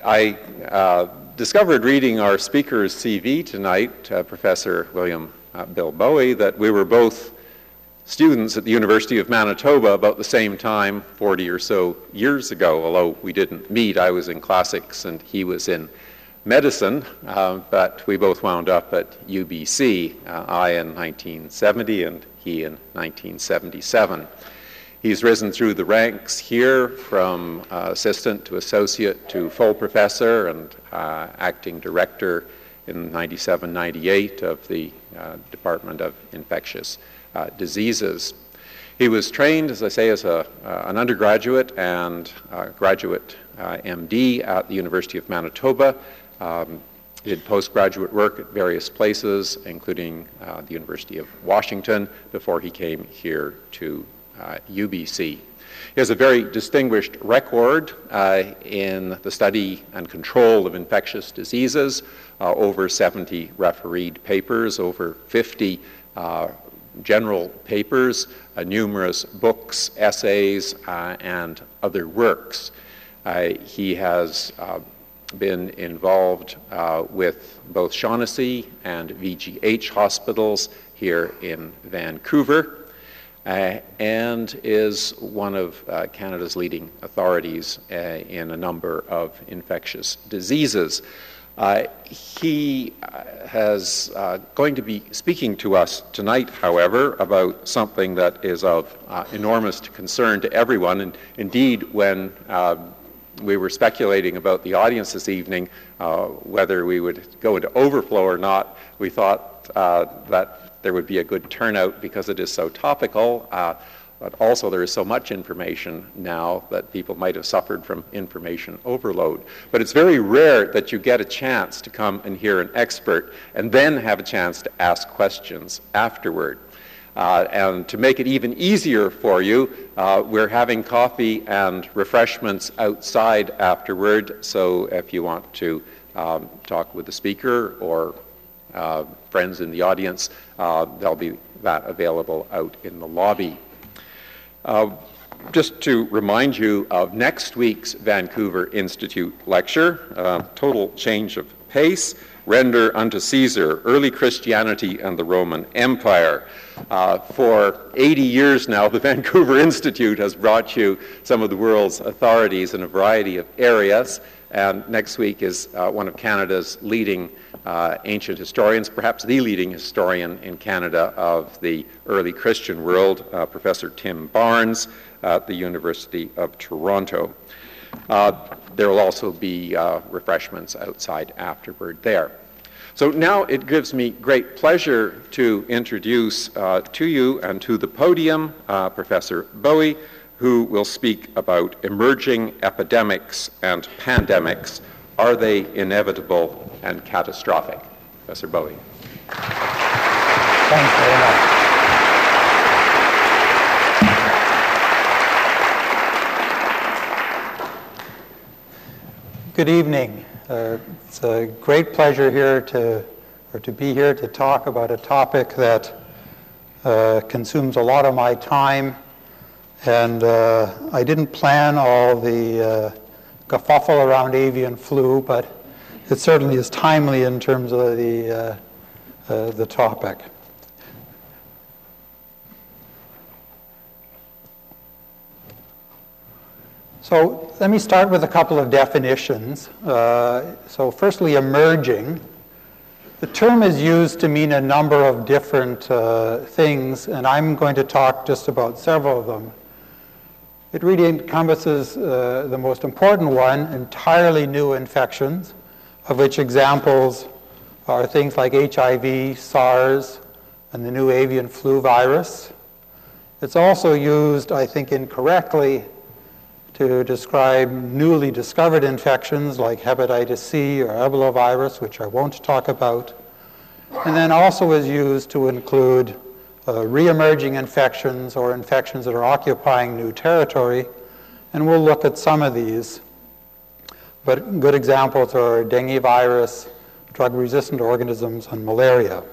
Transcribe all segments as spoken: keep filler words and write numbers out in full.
I uh, discovered reading our speaker's C V tonight, uh, Professor William uh, Bill Bowie, that we were both students at the University of Manitoba about the same time, forty or so years ago, although we didn't meet. I was in classics and he was in medicine, uh, but we both wound up at U B C, uh, I in nineteen seventy and he in nineteen seventy-seven. He's risen through the ranks here from uh, assistant to associate to full professor and uh, acting director in ninety-seven ninety-eight of the uh, Department of Infectious uh, Diseases. He was trained, as I say, as a, uh, an undergraduate and uh, graduate uh, M D at the University of Manitoba. Um, did postgraduate work at various places, including uh, the University of Washington, before he came here to Uh, U B C. He has a very distinguished record uh, in the study and control of infectious diseases, uh, over seventy refereed papers, over fifty uh, general papers, uh, numerous books, essays, uh, and other works. Uh, he has uh, been involved uh, with both Shaughnessy and V G H hospitals here in Vancouver, Uh, and is one of uh, Canada's leading authorities uh, in a number of infectious diseases. Uh, he uh, has uh, going to be speaking to us tonight, however, about something that is of uh, enormous concern to everyone. And indeed, when uh, we were speculating about the audience this evening, uh, whether we would go into overflow or not, we thought uh, that there would be a good turnout because it is so topical, uh, but also there is so much information now that people might have suffered from information overload. But it's very rare that you get a chance to come and hear an expert and then have a chance to ask questions afterward. Uh, and to make it even easier for you, uh, we're having coffee and refreshments outside afterward, so if you want to um, talk with the speaker or Uh, friends in the audience, uh, there'll be that available out in the lobby. Uh, just to remind you of next week's Vancouver Institute lecture, uh, Total Change of Pace, Render unto Caesar, Early Christianity and the Roman Empire. Uh, for eighty years now, the Vancouver Institute has brought you some of the world's authorities in a variety of areas, and next week is uh, one of Canada's leading Uh, ancient historians, perhaps the leading historian in Canada of the early Christian world, uh, Professor Tim Barnes at the University of Toronto. Uh, there will also be uh, refreshments outside afterward there. So now it gives me great pleasure to introduce uh, to you and to the podium uh, Professor Bowie, who will speak about emerging epidemics and pandemics. Are they inevitable and catastrophic? Professor Bowie. Thanks very much. Good evening. Uh, it's a great pleasure here to, or to be here to talk about a topic that uh, consumes a lot of my time, and uh, I didn't plan all the uh, kerfuffle around avian flu, but it certainly is timely in terms of the, uh, uh, the topic. So let me start with a couple of definitions. Uh, so firstly, emerging. The term is used to mean a number of different uh, things, and I'm going to talk just about several of them. It really encompasses uh, the most important one, entirely new infections, of which examples are things like H I V, SARS, and the new avian flu virus. It's also used, I think incorrectly, to describe newly discovered infections like hepatitis C or Ebola virus, which I won't talk about, and then also is used to include uh, re-emerging infections or infections that are occupying new territory, and we'll look at some of these. But good examples are dengue virus, drug-resistant organisms, and malaria.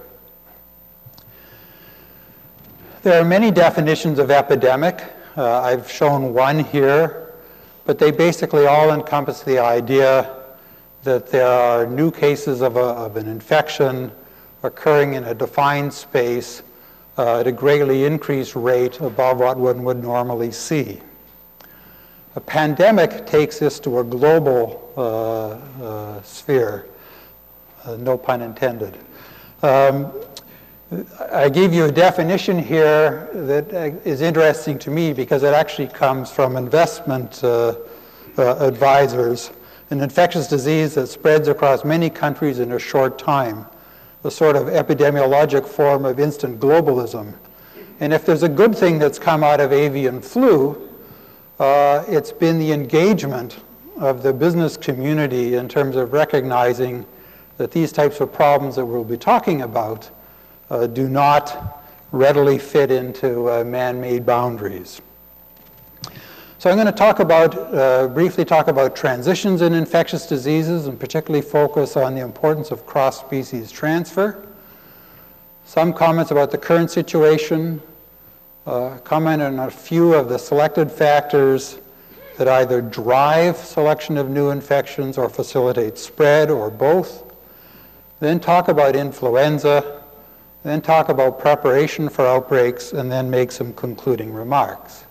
There are many definitions of epidemic. Uh, I've shown one here, but they basically all encompass the idea that there are new cases of, a, of an infection occurring in a defined space uh, at a greatly increased rate above what one would normally see. A pandemic takes this to a global uh, uh, sphere, uh, no pun intended. Um, I gave you a definition here that is interesting to me because it actually comes from investment uh, uh, advisors. An infectious disease that spreads across many countries in a short time, a sort of epidemiologic form of instant globalism. And if there's a good thing that's come out of avian flu, uh, it's been the engagement of the business community in terms of recognizing that these types of problems that we'll be talking about Uh, do not readily fit into uh, man-made boundaries. So I'm going to talk about, uh, briefly talk about transitions in infectious diseases and particularly focus on the importance of cross-species transfer. Some comments about the current situation, uh, comment on a few of the selected factors that either drive selection of new infections or facilitate spread or both. Then talk about influenza, then talk about preparation for outbreaks, and then make some concluding remarks.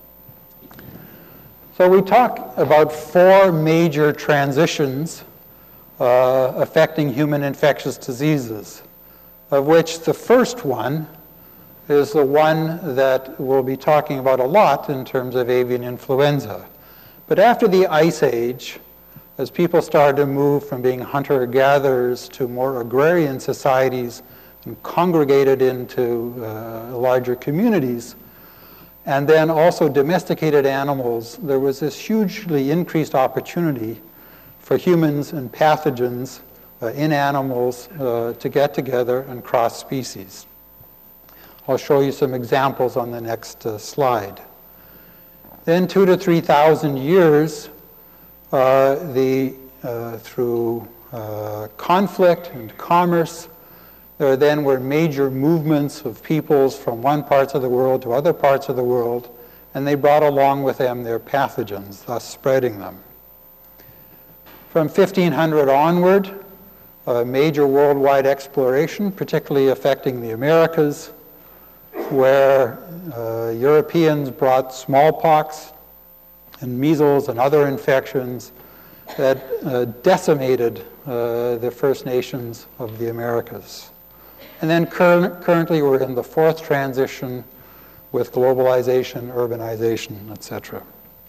So we talk about four major transitions uh, affecting human infectious diseases, of which the first one is the one that we'll be talking about a lot in terms of avian influenza. But after the Ice Age, as people started to move from being hunter-gatherers to more agrarian societies and congregated into uh, larger communities, and then also domesticated animals, there was this hugely increased opportunity for humans and pathogens uh, in animals uh, to get together and cross species. I'll show you some examples on the next uh, slide. Then two to three thousand years, uh, the, uh, through uh, conflict and commerce, there then were major movements of peoples from one part of the world to other parts of the world, and they brought along with them their pathogens, thus spreading them. From fifteen hundred onward, a major worldwide exploration, particularly affecting the Americas, where uh, Europeans brought smallpox and measles and other infections that uh, decimated uh, the First Nations of the Americas. And then cur currently we're in the fourth transition with globalization, urbanization, et cetera.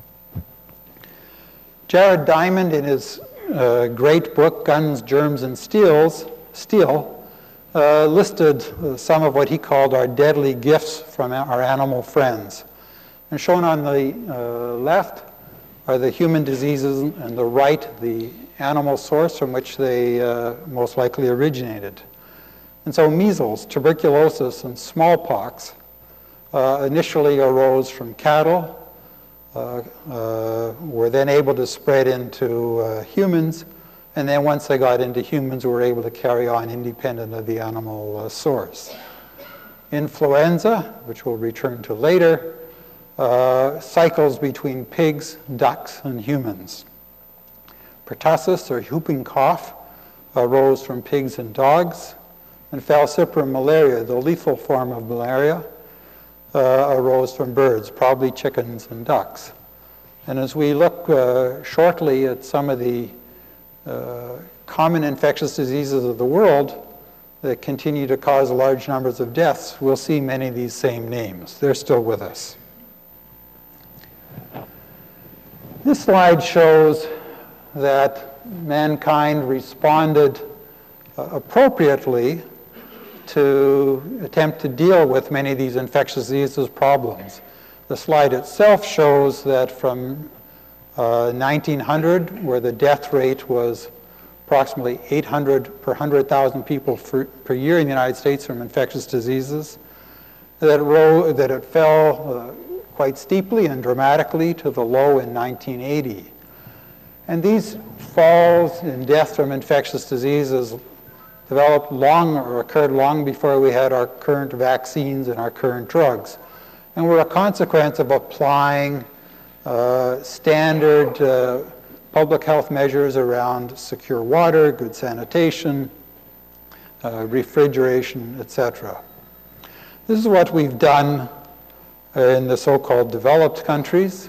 Jared Diamond, in his uh, great book, Guns, Germs, and Steels, Steel, uh, listed uh, some of what he called our deadly gifts from our animal friends. And shown on the uh, left are the human diseases, and the right, the animal source from which they uh, most likely originated. And so measles, tuberculosis, and smallpox uh, initially arose from cattle, uh, uh, were then able to spread into uh, humans, and then once they got into humans, were able to carry on independent of the animal uh, source. Influenza, which we'll return to later, uh, cycles between pigs, ducks, and humans. Pertussis, or whooping cough, arose from pigs and dogs. And falciparum malaria, the lethal form of malaria, uh, arose from birds, probably chickens and ducks. And as we look uh, shortly at some of the uh, common infectious diseases of the world that continue to cause large numbers of deaths, we'll see many of these same names. They're still with us. This slide shows that mankind responded uh, appropriately to attempt to deal with many of these infectious diseases problems. The slide itself shows that from uh, nineteen hundred, where the death rate was approximately eight hundred per one hundred thousand people for, per year in the United States from infectious diseases, that, ro that it fell uh, quite steeply and dramatically to the low in nineteen eighty. And these falls in death from infectious diseases developed long or occurred long before we had our current vaccines and our current drugs, and were a consequence of applying uh, standard uh, public health measures around secure water, good sanitation, uh, refrigeration, et cetera. This is what we've done in the so-called developed countries.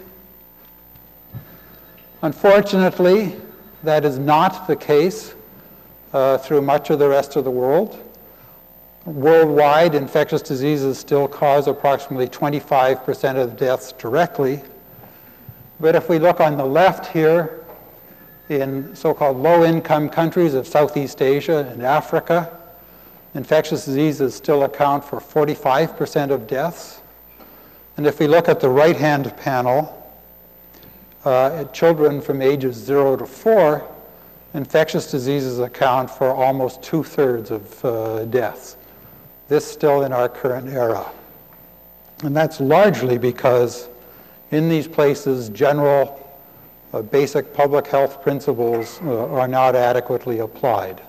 Unfortunately, that is not the case uh, through much of the rest of the world. Worldwide, infectious diseases still cause approximately twenty-five percent of deaths directly. But if we look on the left here, in so-called low-income countries of Southeast Asia and Africa, infectious diseases still account for forty-five percent of deaths. And if we look at the right-hand panel, uh, at children from ages zero to four, infectious diseases account for almost two-thirds of uh, deaths. This still in our current era. And that's largely because in these places, general uh, basic public health principles uh, are not adequately applied.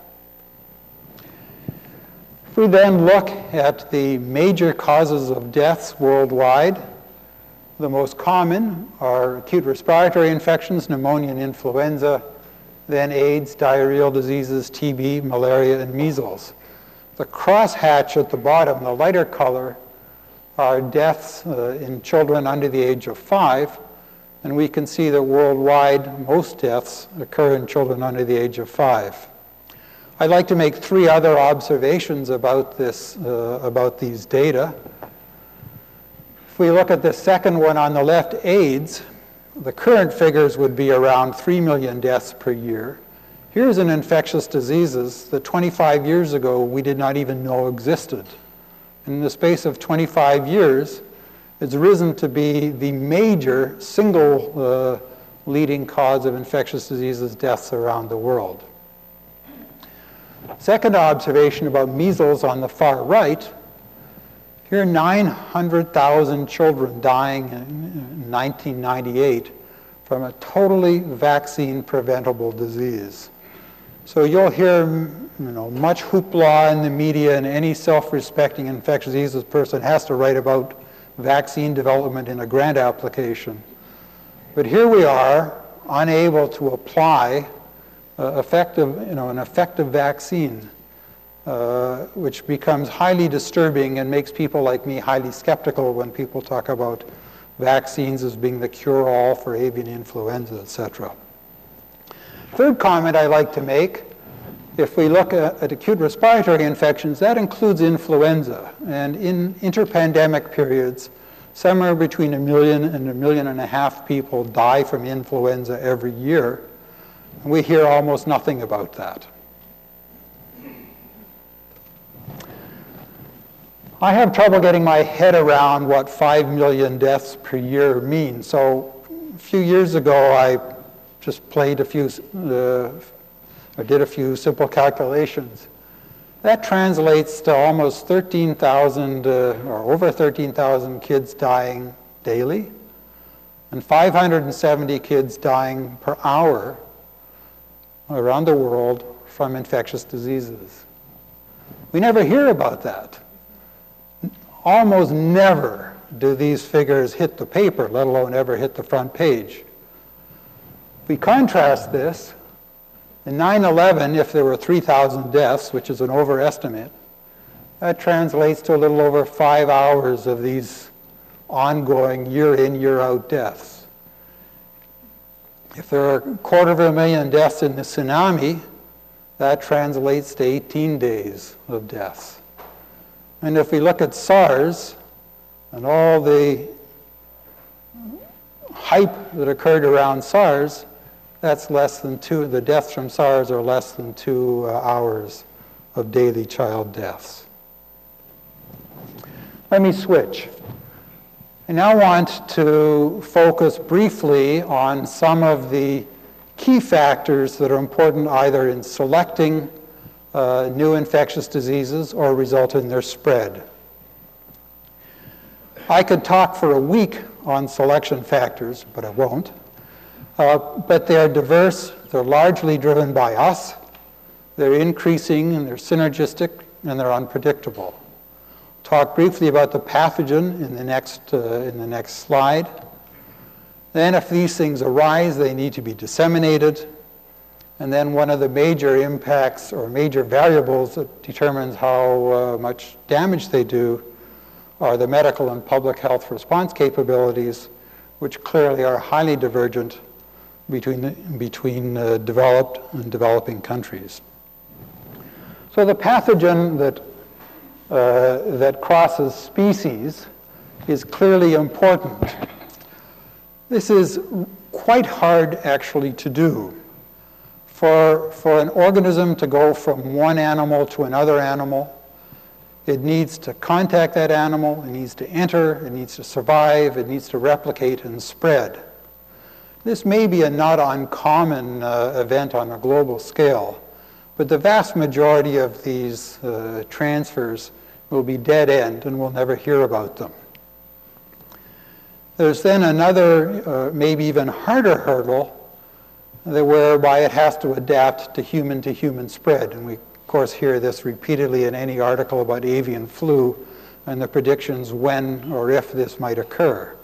If we then look at the major causes of deaths worldwide, the most common are acute respiratory infections, pneumonia and influenza, then AIDS, diarrheal diseases, T B, malaria, and measles. The crosshatch at the bottom, the lighter color, are deaths uh, in children under the age of five, and we can see that worldwide most deaths occur in children under the age of five. I'd like to make three other observations about this, uh, about these data. If we look at the second one on the left, AIDS, the current figures would be around three million deaths per year. Here's an infectious diseases that twenty-five years ago we did not even know existed. In the space of twenty-five years, it's risen to be the major single uh, leading cause of infectious diseases deaths around the world. Second observation about measles on the far right, here nine hundred thousand children dying in nineteen ninety-eight from a totally vaccine-preventable disease. So you'll hear you know, much hoopla in the media, and any self-respecting infectious diseases person has to write about vaccine development in a grant application. But here we are, unable to apply uh, effective, you know, an effective vaccine, uh, which becomes highly disturbing and makes people like me highly skeptical when people talk about vaccines as being the cure-all for avian influenza, et cetera. Third comment I like to make, if we look at, at acute respiratory infections, that includes influenza. And in interpandemic periods, somewhere between a million and a million and a half people die from influenza every year. And we hear almost nothing about that. I have trouble getting my head around what five million deaths per year means. So a few years ago, I just played a few, uh, or did a few simple calculations. That translates to almost thirteen thousand, uh, or over thirteen thousand kids dying daily, and five hundred seventy kids dying per hour around the world from infectious diseases. We never hear about that. Almost never do these figures hit the paper, let alone ever hit the front page. If we contrast this, in nine eleven, if there were three thousand deaths, which is an overestimate, that translates to a little over five hours of these ongoing year-in, year-out deaths. If there are a quarter of a million deaths in the tsunami, that translates to eighteen days of deaths. And if we look at SARS and all the hype that occurred around SARS, that's less than two, the deaths from SARS are less than two uh, hours of daily child deaths. Let me switch. I now want to focus briefly on some of the key factors that are important either in selecting uh, new infectious diseases or result in their spread. I could talk for a week on selection factors, but I won't. Uh, but they're diverse, they're largely driven by us, they're increasing and they're synergistic and they're unpredictable. Talk briefly about the pathogen in the next, uh, in the next slide. Then if these things arise, they need to be disseminated. And then one of the major impacts or major variables that determines how uh, much damage they do are the medical and public health response capabilities, which clearly are highly divergent between, between uh, developed and developing countries. So the pathogen that, uh, that crosses species is clearly important. This is quite hard actually to do. For, for an organism to go from one animal to another animal, it needs to contact that animal, it needs to enter, it needs to survive, it needs to replicate and spread. This may be a not uncommon uh, event on a global scale, but the vast majority of these uh, transfers will be dead end and we'll never hear about them. There's then another, uh, maybe even harder hurdle, that whereby it has to adapt to human-to-human spread. And we, of course, hear this repeatedly in any article about avian flu and the predictions when or if this might occur.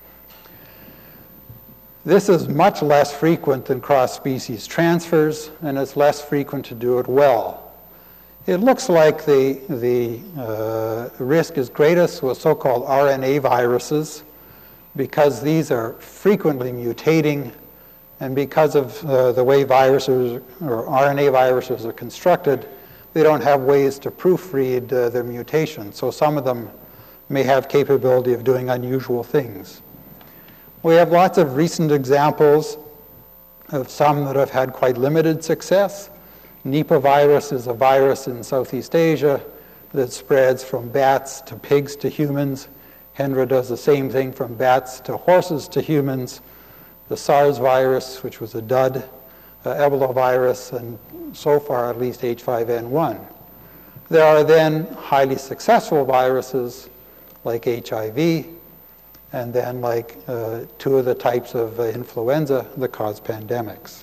This is much less frequent than cross-species transfers, and it's less frequent to do it well. It looks like the, the uh, risk is greatest with so-called R N A viruses, because these are frequently mutating, and because of uh, the way viruses or R N A viruses are constructed, they don't have ways to proofread uh, their mutation. So some of them may have capability of doing unusual things. We have lots of recent examples of some that have had quite limited success. Nipah virus is a virus in Southeast Asia that spreads from bats to pigs to humans. Hendra does the same thing from bats to horses to humans. The SARS virus, which was a dud, uh, Ebola virus, and so far at least H five N one. There are then highly successful viruses like H I V, and then like uh, two of the types of uh, influenza that cause pandemics.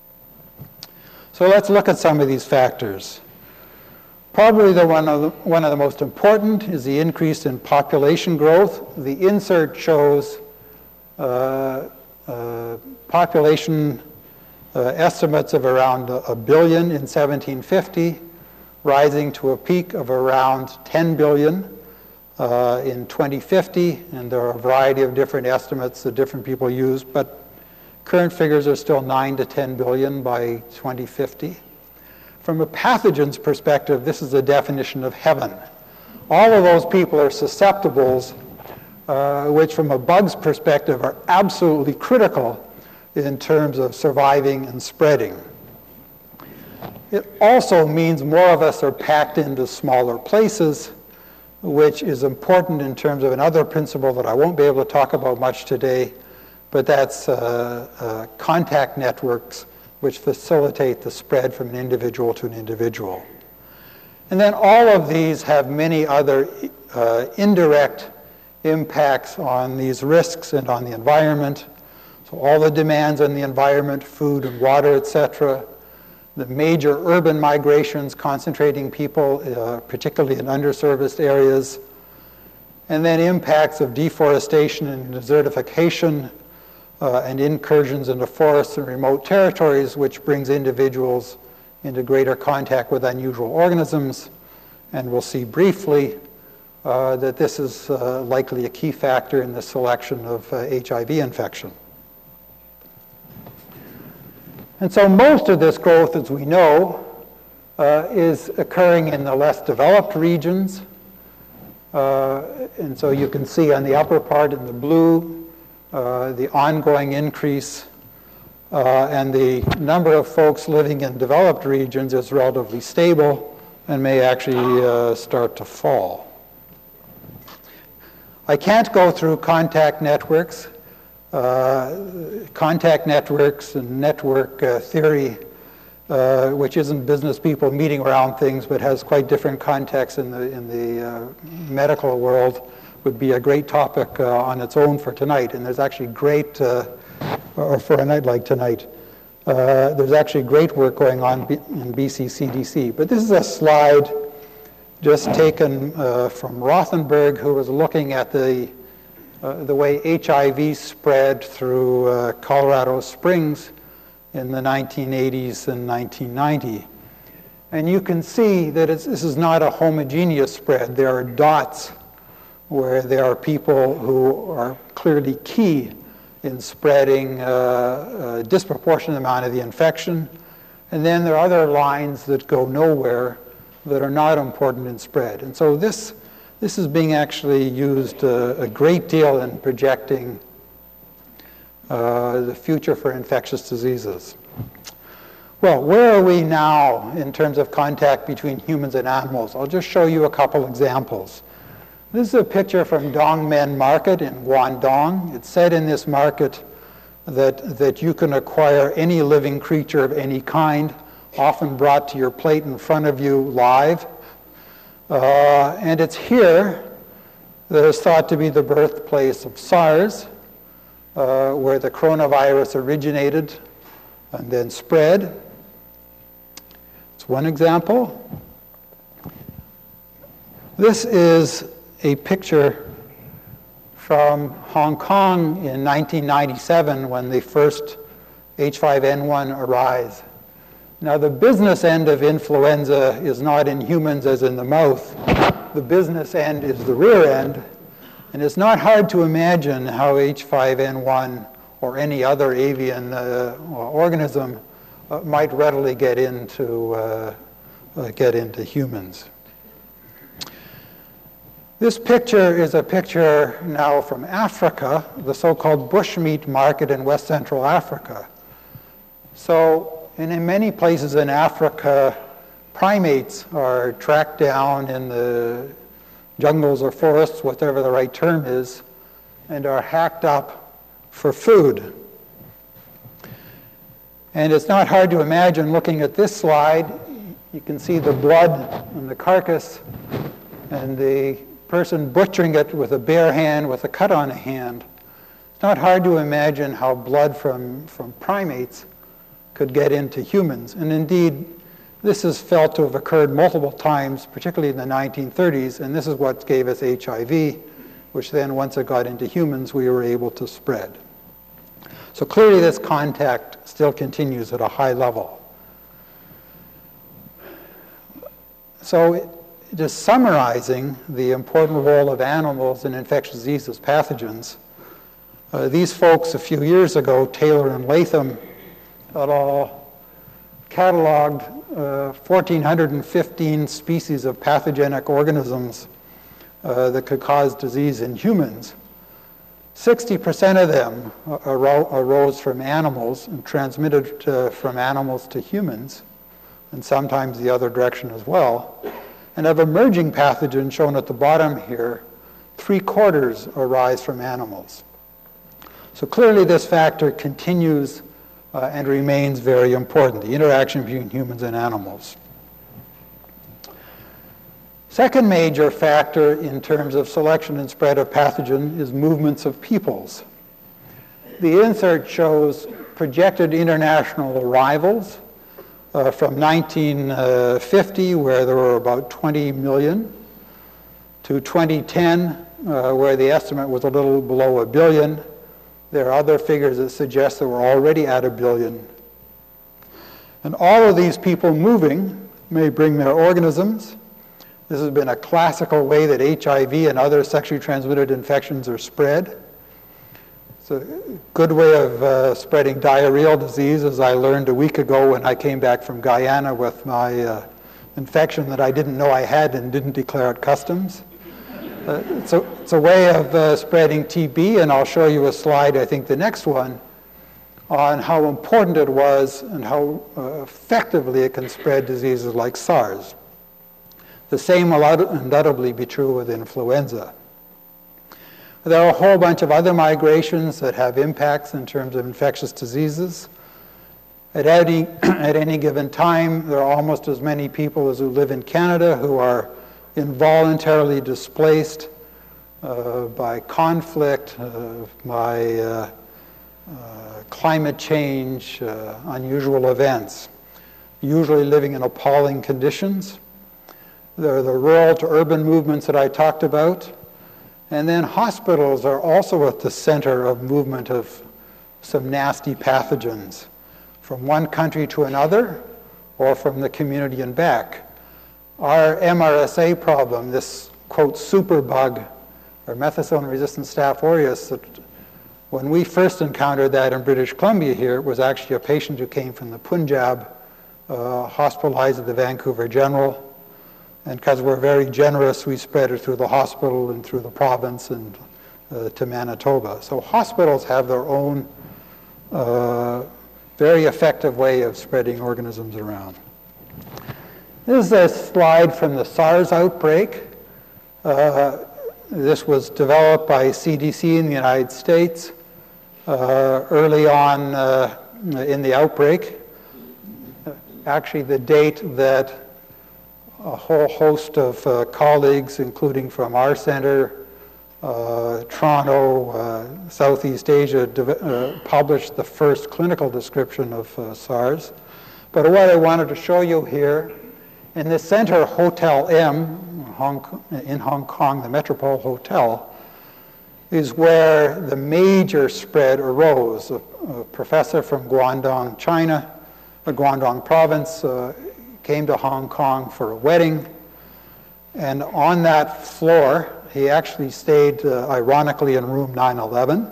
So let's look at some of these factors. Probably the one, of the, one of the most important is the increase in population growth. The insert shows uh, Uh, population uh, estimates of around a, a billion in seventeen fifty, rising to a peak of around ten billion uh, in twenty fifty, and there are a variety of different estimates that different people use, but current figures are still nine to ten billion by twenty fifty. From a pathogen's perspective, this is a definition of heaven. All of those people are susceptibles, Uh, which from a bug's perspective are absolutely critical in terms of surviving and spreading. It also means more of us are packed into smaller places, which is important in terms of another principle that I won't be able to talk about much today, but that's uh, uh, contact networks which facilitate the spread from an individual to an individual. And then all of these have many other uh, indirect impacts on these risks and on the environment. So all the demands on the environment, food and water, et cetera. The major urban migrations concentrating people, uh, particularly in underserviced areas. And then impacts of deforestation and desertification uh, and incursions into forests and remote territories, which brings individuals into greater contact with unusual organisms. And we'll see briefly Uh, that this is uh, likely a key factor in the selection of uh, H I V infection. And so most of this growth, as we know, uh, is occurring in the less developed regions. Uh, and so you can see on the upper part in the blue, uh, the ongoing increase, uh, and the number of folks living in developed regions is relatively stable and may actually uh, start to fall. I can't go through contact networks. Uh, contact networks and network uh, theory, uh, which isn't business people meeting around things, but has quite different contexts in the, in the uh, medical world, would be a great topic uh, on its own for tonight. And there's actually great, uh, or for a night like tonight, uh, there's actually great work going on in B C C D C. But this is a slide just taken uh, from Rothenberg, who was looking at the uh, the way H I V spread through uh, Colorado Springs in the nineteen eighties and nineteen ninety. And you can see that it's, this is not a homogeneous spread. There are dots where there are people who are clearly key in spreading uh, a disproportionate amount of the infection. And then there are other lines that go nowhere that are not important in spread. And so this, this is being actually used uh, a great deal in projecting uh, the future for infectious diseases. Well, where are we now in terms of contact between humans and animals? I'll just show you a couple examples. This is a picture from Dongmen Market in Guangdong. It's said in this market that, that you can acquire any living creature of any kind, often brought to your plate in front of you live. Uh, and it's here that is thought to be the birthplace of SARS, uh, where the coronavirus originated and then spread. It's one example. This is a picture from Hong Kong in nineteen ninety-seven when the first H five N one arose. Now, the business end of influenza is not in humans as in the mouth. The business end is the rear end. And it's not hard to imagine how H five N one or any other avian uh, organism uh, might readily get into, uh, uh, get into humans. This picture is a picture now from Africa, the so-called bushmeat market in West Central Africa. So, and in many places in Africa, primates are tracked down in the jungles or forests, whatever the right term is, and are hacked up for food. And it's not hard to imagine, looking at this slide, you can see the blood in the carcass and the person butchering it with a bare hand with a cut on a hand. It's not hard to imagine how blood from, from primates could get into humans. And indeed, this is felt to have occurred multiple times, particularly in the nineteen thirties, and this is what gave us H I V, which then, once it got into humans, we were able to spread. So clearly this contact still continues at a high level. So just summarizing the important role of animals in infectious diseases pathogens, uh, these folks a few years ago, Taylor and Latham et al., cataloged uh, one thousand four hundred fifteen species of pathogenic organisms uh, that could cause disease in humans. sixty percent of them aro arose from animals and transmitted uh, from animals to humans, and sometimes the other direction as well. And of emerging pathogens shown at the bottom here, three quarters arise from animals. So clearly this factor continues uh, and remains very important, the interaction between humans and animals. Second major factor in terms of selection and spread of pathogen is movements of peoples. The insert shows projected international arrivals uh, from nineteen fifty, where there were about twenty million, to twenty ten, uh, where the estimate was a little below a billion. There are other figures that suggest that we're already at a billion. And all of these people moving may bring their organisms. This has been a classical way that H I V and other sexually transmitted infections are spread. It's a good way of uh, spreading diarrheal disease, as I learned a week ago when I came back from Guyana with my uh, infection that I didn't know I had and didn't declare at customs. Uh, it's, a, it's a way of uh, spreading T B, and I'll show you a slide, I think the next one, on how important it was and how uh, effectively it can spread diseases like SARS. The same will undoubtedly be true with influenza. There are a whole bunch of other migrations that have impacts in terms of infectious diseases. At any, at any given time, there are almost as many people as who live in Canada who are involuntarily displaced uh, by conflict, uh, by uh, uh, climate change, uh, unusual events, usually living in appalling conditions. There are the rural to urban movements that I talked about. And then hospitals are also at the center of movement of some nasty pathogens from one country to another or from the community and back. Our M R S A problem, this, quote, superbug, or methicillin-resistant Staph aureus, that when we first encountered that in British Columbia here, it was actually a patient who came from the Punjab, uh, hospitalized at the Vancouver General. And because we're very generous, we spread it through the hospital and through the province and uh, to Manitoba. So hospitals have their own uh, very effective way of spreading organisms around. This is a slide from the SARS outbreak. Uh, this was developed by C D C in the United States uh, early on uh, in the outbreak. Actually, the date that a whole host of uh, colleagues, including from our center, uh, Toronto, uh, Southeast Asia, uh, published the first clinical description of uh, SARS. But what I wanted to show you here, in the center, Hotel M, Hong Kong, in Hong Kong, the Metropole Hotel, is where the major spread arose. A, a professor from Guangdong, China, a Guangdong province, uh, came to Hong Kong for a wedding, and on that floor, he actually stayed, uh, ironically, in room nine eleven,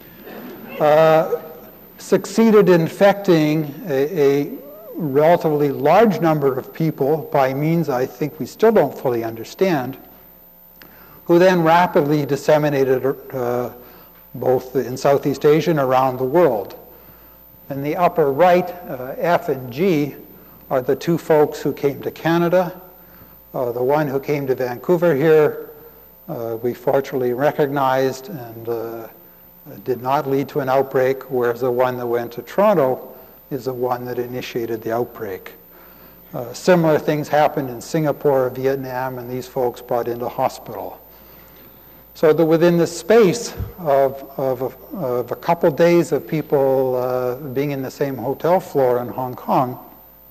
uh, succeeded in infecting a, a relatively large number of people by means I think we still don't fully understand, who then rapidly disseminated uh, both in Southeast Asia and around the world. In the upper right, uh, F and G, are the two folks who came to Canada. Uh, the one who came to Vancouver here, uh, we fortunately recognized and uh, did not lead to an outbreak, whereas the one that went to Toronto is the one that initiated the outbreak. Uh, similar things happened in Singapore, Vietnam, and these folks brought into hospital. So that within the space of, of, a, of a couple days of people uh, being in the same hotel floor in Hong Kong,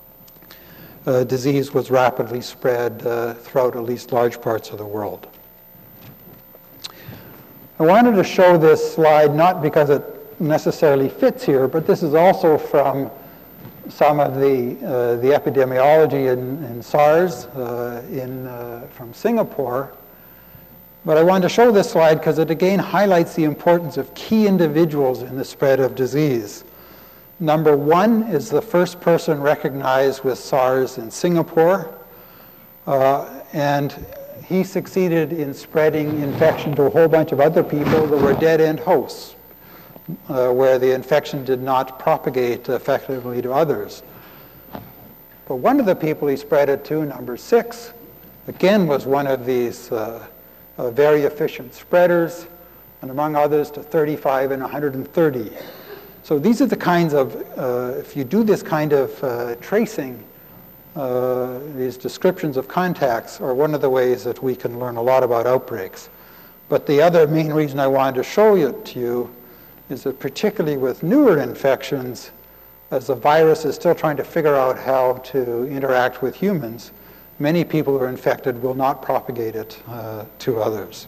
Uh, disease was rapidly spread uh, throughout at least large parts of the world. I wanted to show this slide not because it necessarily fits here, but this is also from some of the, uh, the epidemiology in, in SARS uh, in, uh, from Singapore. But I wanted to show this slide because it again highlights the importance of key individuals in the spread of disease. Number one is the first person recognized with SARS in Singapore, uh, and he succeeded in spreading infection to a whole bunch of other people that were dead-end hosts, uh, where the infection did not propagate effectively to others. But one of the people he spread it to, number six, again was one of these uh, uh, very efficient spreaders, and among others to thirty-five and one hundred thirty. So these are the kinds of, uh, if you do this kind of uh, tracing, uh, these descriptions of contacts are one of the ways that we can learn a lot about outbreaks. But the other main reason I wanted to show it to you is that particularly with newer infections, as the virus is still trying to figure out how to interact with humans, many people who are infected will not propagate it uh, to others.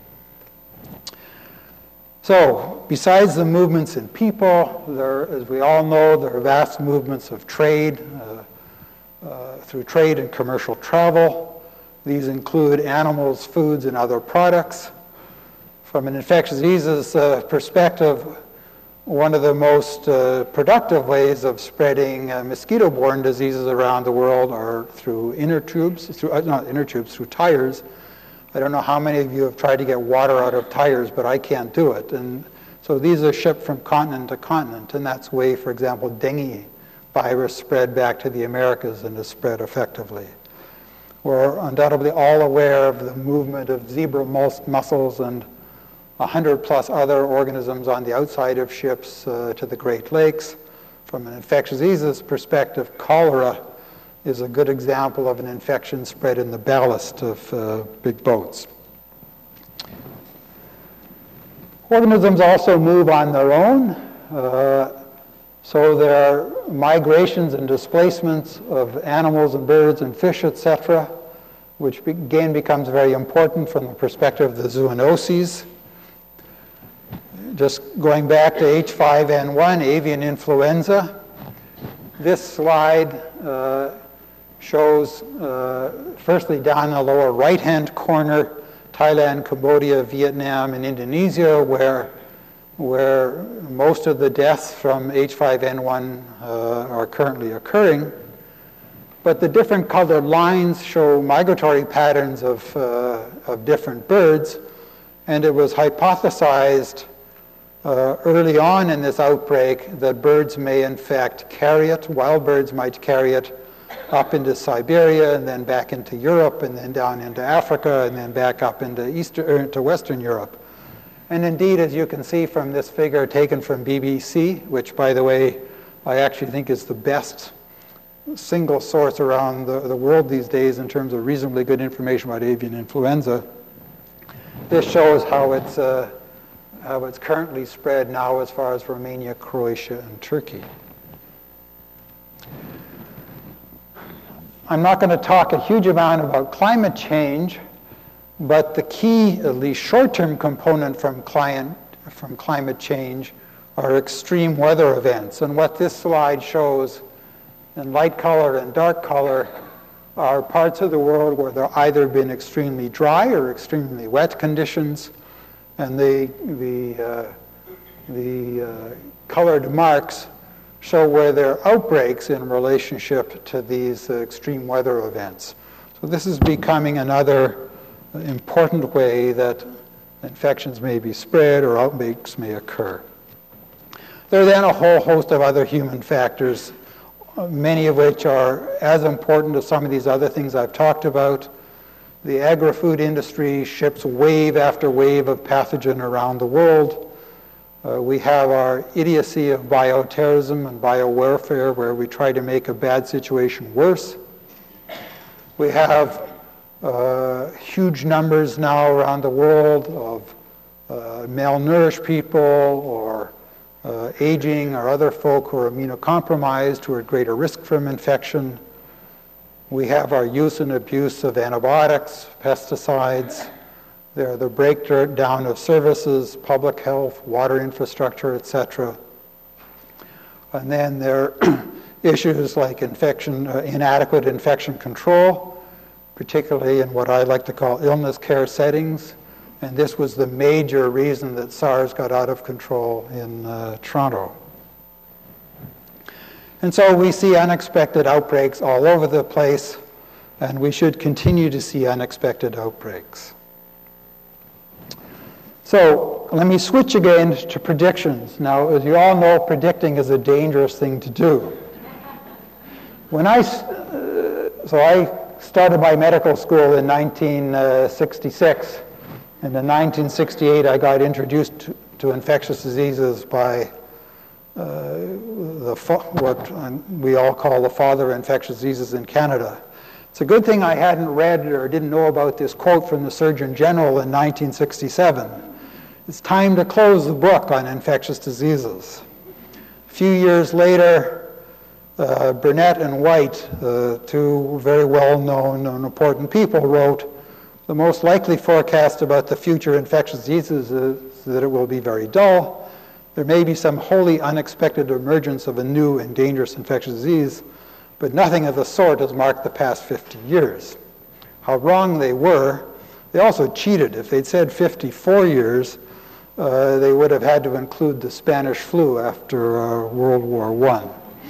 So, besides the movements in people, there, as we all know, there are vast movements of trade, uh, uh, through trade and commercial travel. These include animals, foods, and other products. From an infectious diseases uh, perspective, one of the most uh, productive ways of spreading uh, mosquito-borne diseases around the world are through inner tubes, through, uh, not inner tubes, through tires. I don't know how many of you have tried to get water out of tires, but I can't do it. And so these are shipped from continent to continent, and that's the way, for example, dengue virus spread back to the Americas and is spread effectively. We're undoubtedly all aware of the movement of zebra mus- mussels and a hundred plus other organisms on the outside of ships uh, to the Great Lakes. From an infectious diseases perspective, cholera is a good example of an infection spread in the ballast of uh, big boats. Organisms also move on their own. Uh, so there are migrations and displacements of animals and birds and fish, et cetera. which again becomes very important from the perspective of the zoonoses. Just going back to H five N one, avian influenza, this slide uh, shows, uh, firstly down in the lower right-hand corner, Thailand, Cambodia, Vietnam, and Indonesia, where, where most of the deaths from H five N one uh, are currently occurring. But the different colored lines show migratory patterns of, uh, of different birds, and it was hypothesized uh, early on in this outbreak that birds may in fact carry it, wild birds might carry it up into Siberia and then back into Europe and then down into Africa and then back up into Eastern, or into Western Europe. And indeed, as you can see from this figure taken from B B C, which by the way, I actually think is the best single source around the, the world these days in terms of reasonably good information about avian influenza. This shows how it's, uh, how it's currently spread now as far as Romania, Croatia, and Turkey. I'm not going to talk a huge amount about climate change, but the key, at least short-term component from, client, from climate change are extreme weather events. And what this slide shows in light color and dark color are parts of the world where there have either been extremely dry or extremely wet conditions, and the, the, uh, the uh, colored marks show where there are outbreaks in relationship to these uh, extreme weather events. So this is becoming another important way that infections may be spread or outbreaks may occur. There are then a whole host of other human factors, many of which are as important as some of these other things I've talked about. The agri-food industry ships wave after wave of pathogen around the world. Uh, we have our idiocy of bioterrorism and biowarfare, where we try to make a bad situation worse. We have uh, huge numbers now around the world of uh, malnourished people or uh, aging or other folk who are immunocompromised, who are at greater risk from infection. We have our use and abuse of antibiotics, pesticides. There are the breakdown of services, public health, water infrastructure, et cetera. And then there are issues like infection, uh, inadequate infection control, particularly in what I like to call illness care settings. And this was the major reason that SARS got out of control in uh, Toronto. And so we see unexpected outbreaks all over the place, and we should continue to see unexpected outbreaks. So let me switch again to predictions. Now, as you all know, predicting is a dangerous thing to do. When I, uh, so I started my medical school in nineteen sixty-six, and in nineteen sixty-eight I got introduced to, to infectious diseases by uh, the what we all call the father of infectious diseases in Canada. It's a good thing I hadn't read or didn't know about this quote from the Surgeon General in nineteen sixty-seven. It's time to close the book on infectious diseases. A few years later, uh, Burnett and White, uh, two very well-known and important people, wrote, the most likely forecast about the future infectious diseases is that it will be very dull. There may be some wholly unexpected emergence of a new and dangerous infectious disease, but nothing of the sort has marked the past fifty years. How wrong they were. They also cheated. If they'd said fifty-four years, uh, they would have had to include the Spanish flu after uh, World War One.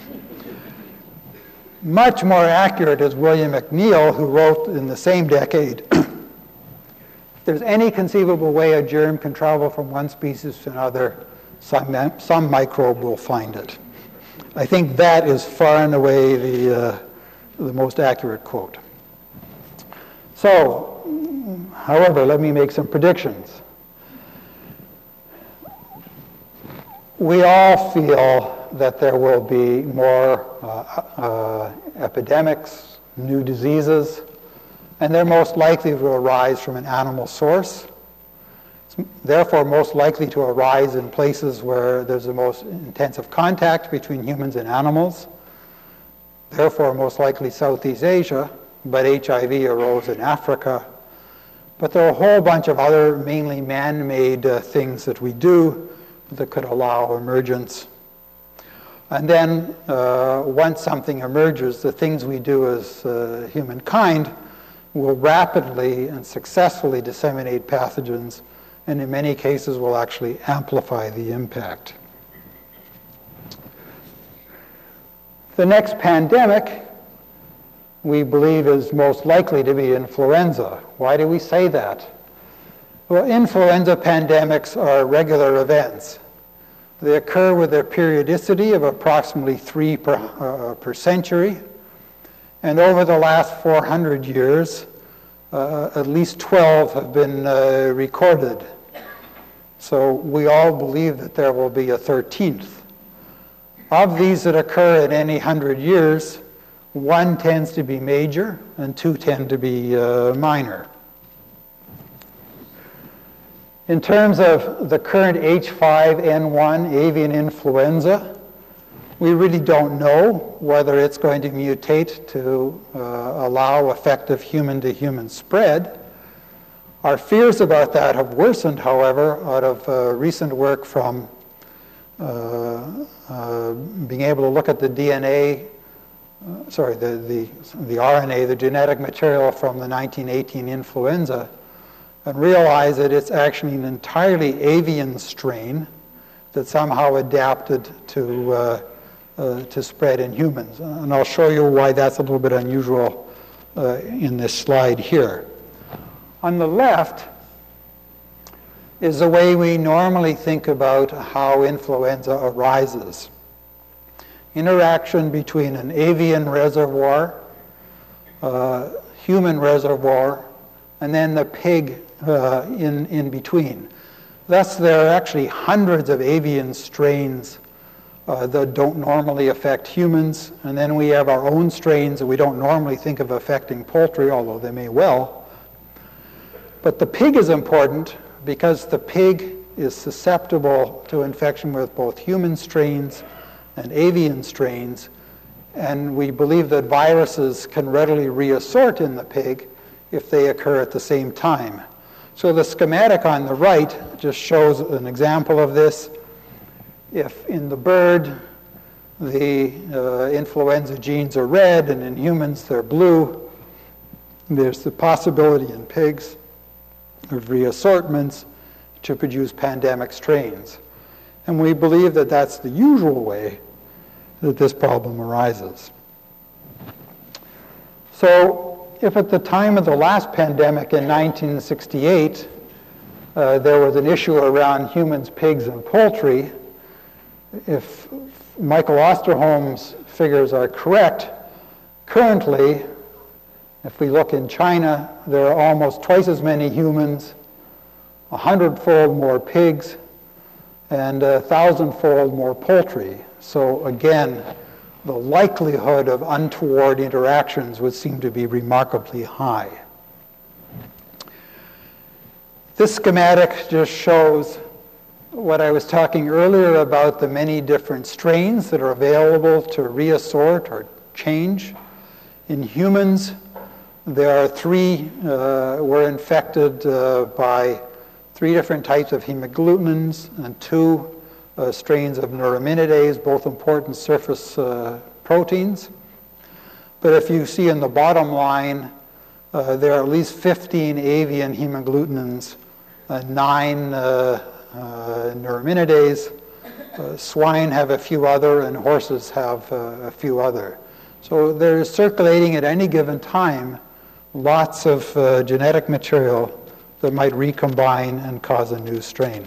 Much more accurate is William McNeill, who wrote in the same decade, if there's any conceivable way a germ can travel from one species to another, some, some microbe will find it. I think that is far and away the, uh, the most accurate quote. So, however, let me make some predictions. We all feel that there will be more uh, uh, epidemics, new diseases, and they're most likely to arise from an animal source. It's therefore most likely to arise in places where there's the most intensive contact between humans and animals. Therefore most likely Southeast Asia, but H I V arose in Africa. But there are a whole bunch of other mainly man-made uh, things that we do that could allow emergence. And then uh, once something emerges, the things we do as uh, humankind will rapidly and successfully disseminate pathogens, and in many cases will actually amplify the impact. The next pandemic we believe is most likely to be influenza. Why do we say that? Well, influenza pandemics are regular events. They occur with a periodicity of approximately three per, uh, per century. And over the last four hundred years, uh, at least twelve have been uh, recorded. So we all believe that there will be a thirteenth. Of these that occur in any hundred years, one tends to be major and two tend to be uh, minor. In terms of the current H five N one avian influenza, we really don't know whether it's going to mutate to uh, allow effective human-to-human spread. Our fears about that have worsened, however, out of uh, recent work from uh, uh, being able to look at the D N A, uh, sorry, the, the, the R N A, the genetic material from the nineteen eighteen influenza, and realize that it's actually an entirely avian strain that somehow adapted to, uh, uh, to spread in humans. And I'll show you why that's a little bit unusual uh, in this slide here. On the left is the way we normally think about how influenza arises. Interaction between an avian reservoir, uh, human reservoir, and then the pig uh, in, in between. Thus, there are actually hundreds of avian strains uh, that don't normally affect humans, and then we have our own strains that we don't normally think of affecting poultry, although they may well. But the pig is important because the pig is susceptible to infection with both human strains and avian strains, and we believe that viruses can readily reassort in the pig if they occur at the same time. So the schematic on the right just shows an example of this. If in the bird the uh, influenza genes are red and in humans they're blue, there's the possibility in pigs of reassortments to produce pandemic strains. And we believe that that's the usual way that this problem arises. So if at the time of the last pandemic in nineteen sixty-eight, uh, there was an issue around humans, pigs, and poultry, if Michael Osterholm's figures are correct, currently, if we look in China, there are almost twice as many humans, a hundredfold more pigs, and a thousandfold more poultry. So again, the likelihood of untoward interactions would seem to be remarkably high. This schematic just shows what I was talking earlier about the many different strains that are available to reassort or change. In humans, there are three, uh, we're infected uh, by three different types of hemagglutinins and two uh, strains of neuraminidase, both important surface uh, proteins. But if you see in the bottom line, uh, there are at least fifteen avian hemagglutinins, uh, nine uh, uh, neuraminidase. Uh, swine have a few other, and horses have uh, a few other. So there's circulating at any given time lots of uh, genetic material that might recombine and cause a new strain.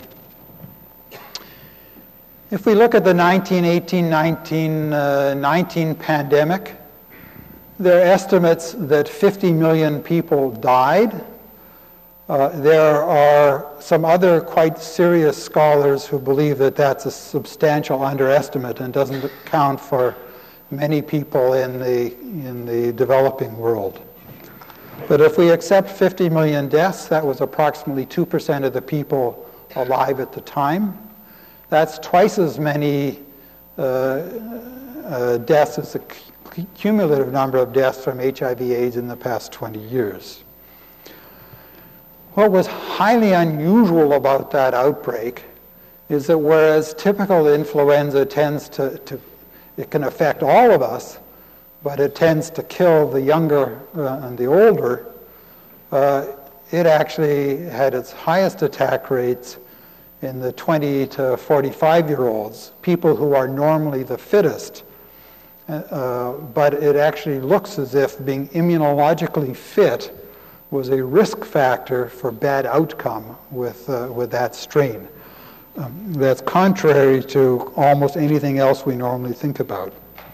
If we look at the nineteen eighteen nineteen nineteen pandemic, there are estimates that fifty million people died. Uh, there are some other quite serious scholars who believe that that's a substantial underestimate and doesn't account for many people in the, in the developing world. But if we accept fifty million deaths, that was approximately two percent of the people alive at the time. That's twice as many uh, uh, deaths as the cumulative number of deaths from H I V AIDS in the past twenty years. What was highly unusual about that outbreak is that whereas typical influenza tends to, to it can affect all of us, but it tends to kill the younger uh, and the older, uh, it actually had its highest attack rates in the twenty to forty-five year olds, people who are normally the fittest. Uh, but it actually looks as if being immunologically fit was a risk factor for bad outcome with, uh, with that strain. Um, that's contrary to almost anything else we normally think about.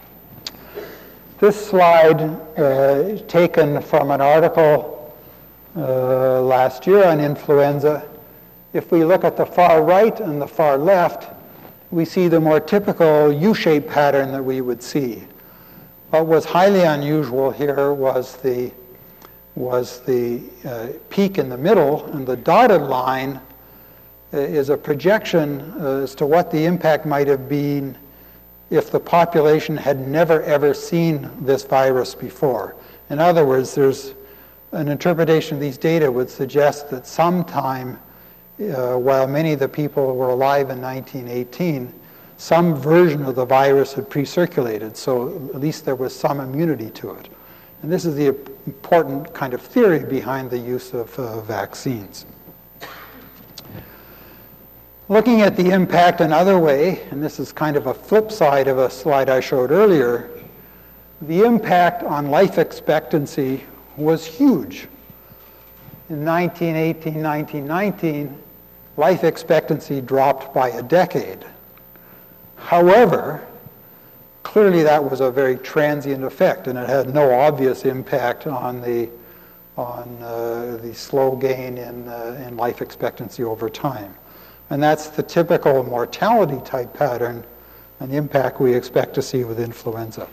This slide uh, taken from an article uh, last year on influenza. If we look at the far right and the far left, we see the more typical U-shaped pattern that we would see. What was highly unusual here was the, was the uh, peak in the middle, and the dotted line uh, is a projection uh, as to what the impact might have been if the population had never ever seen this virus before. In other words, there's an interpretation of these data would suggest that sometime Uh, while many of the people were alive in nineteen eighteen, some version of the virus had pre-circulated, so at least there was some immunity to it. And this is the important kind of theory behind the use of uh, vaccines. Looking at the impact another way, and this is kind of a flip side of a slide I showed earlier, the impact on life expectancy was huge. In nineteen eighteen, nineteen nineteen, life expectancy dropped by a decade. However, clearly that was a very transient effect, and it had no obvious impact on the on uh, the slow gain in uh, in life expectancy over time. And that's the typical mortality type pattern and the impact we expect to see with influenza.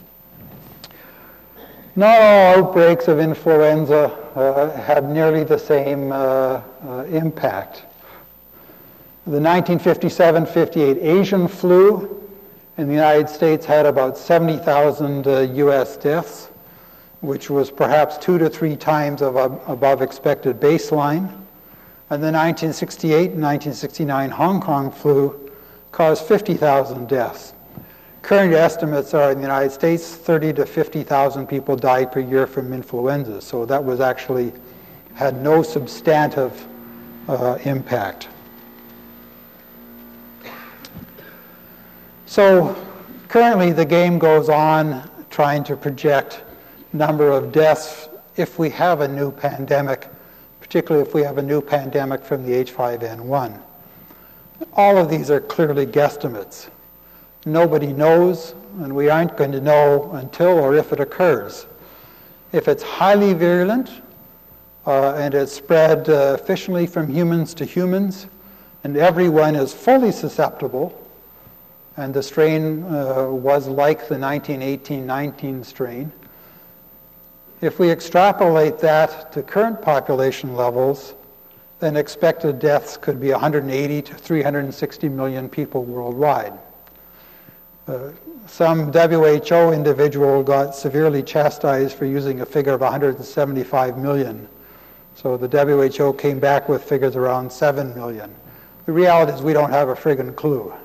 Not all outbreaks of influenza uh, had nearly the same uh, uh, impact. The nineteen fifty-seven fifty-eight Asian flu in the United States had about seventy thousand uh, U S deaths, which was perhaps two to three times of, uh, above expected baseline. And the nineteen sixty-eight and nineteen sixty-nine Hong Kong flu caused fifty thousand deaths. Current estimates are in the United States, thirty to fifty thousand people died per year from influenza. So that was actually, had no substantive uh, impact. So currently the game goes on trying to project number of deaths if we have a new pandemic, particularly if we have a new pandemic from the H five N one. All of these are clearly guesstimates. Nobody knows, and we aren't going to know until or if it occurs. If it's highly virulent uh, and it's spread uh, efficiently from humans to humans, and everyone is fully susceptible, and the strain uh, was like the nineteen eighteen nineteen strain, if we extrapolate that to current population levels, then expected deaths could be one hundred eighty to three hundred sixty million people worldwide. Uh, some W H O individual got severely chastised for using a figure of one hundred seventy-five million. So the W H O came back with figures around seven million. The reality is we don't have a friggin' clue.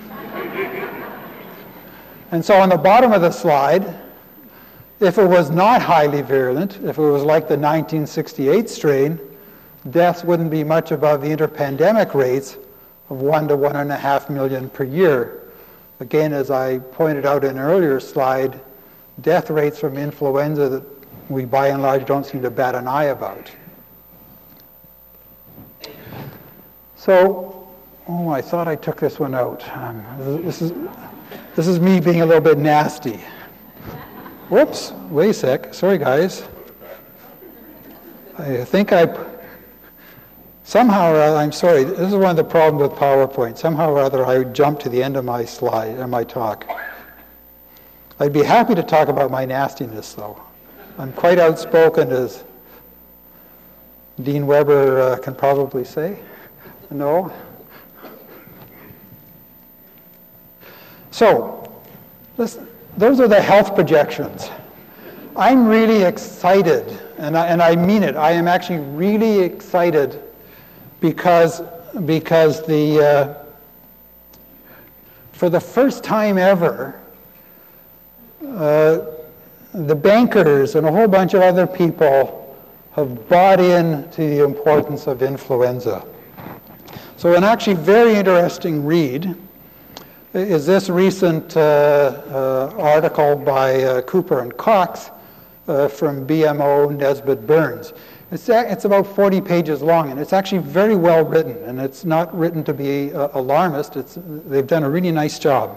And so on the bottom of the slide, if it was not highly virulent, if it was like the nineteen sixty-eight strain, deaths wouldn't be much above the interpandemic rates of one to one and a half million per year. Again, as I pointed out in an earlier slide, death rates from influenza that we by and large don't seem to bat an eye about. So, oh, I thought I took this one out. Um, this is this is me being a little bit nasty. Whoops, wait a sec. Sorry, guys. I think I, somehow or other, I'm sorry, this is one of the problems with PowerPoint. Somehow or other, I jumped to the end of my slide, or my talk. I'd be happy to talk about my nastiness, though. I'm quite outspoken, as Dean Weber uh, can probably say. No? So, let's, those are the health projections. I'm really excited, and I, and I mean it. I am actually really excited because, because the, uh, for the first time ever, uh, the bankers and a whole bunch of other people have bought in to the importance of influenza. So an actually very interesting read is this recent uh, uh, article by uh, Cooper and Cox uh, from B M O Nesbitt Burns. It's, it's about forty pages long, and it's actually very well written, and it's not written to be uh, alarmist. It's, they've done a really nice job.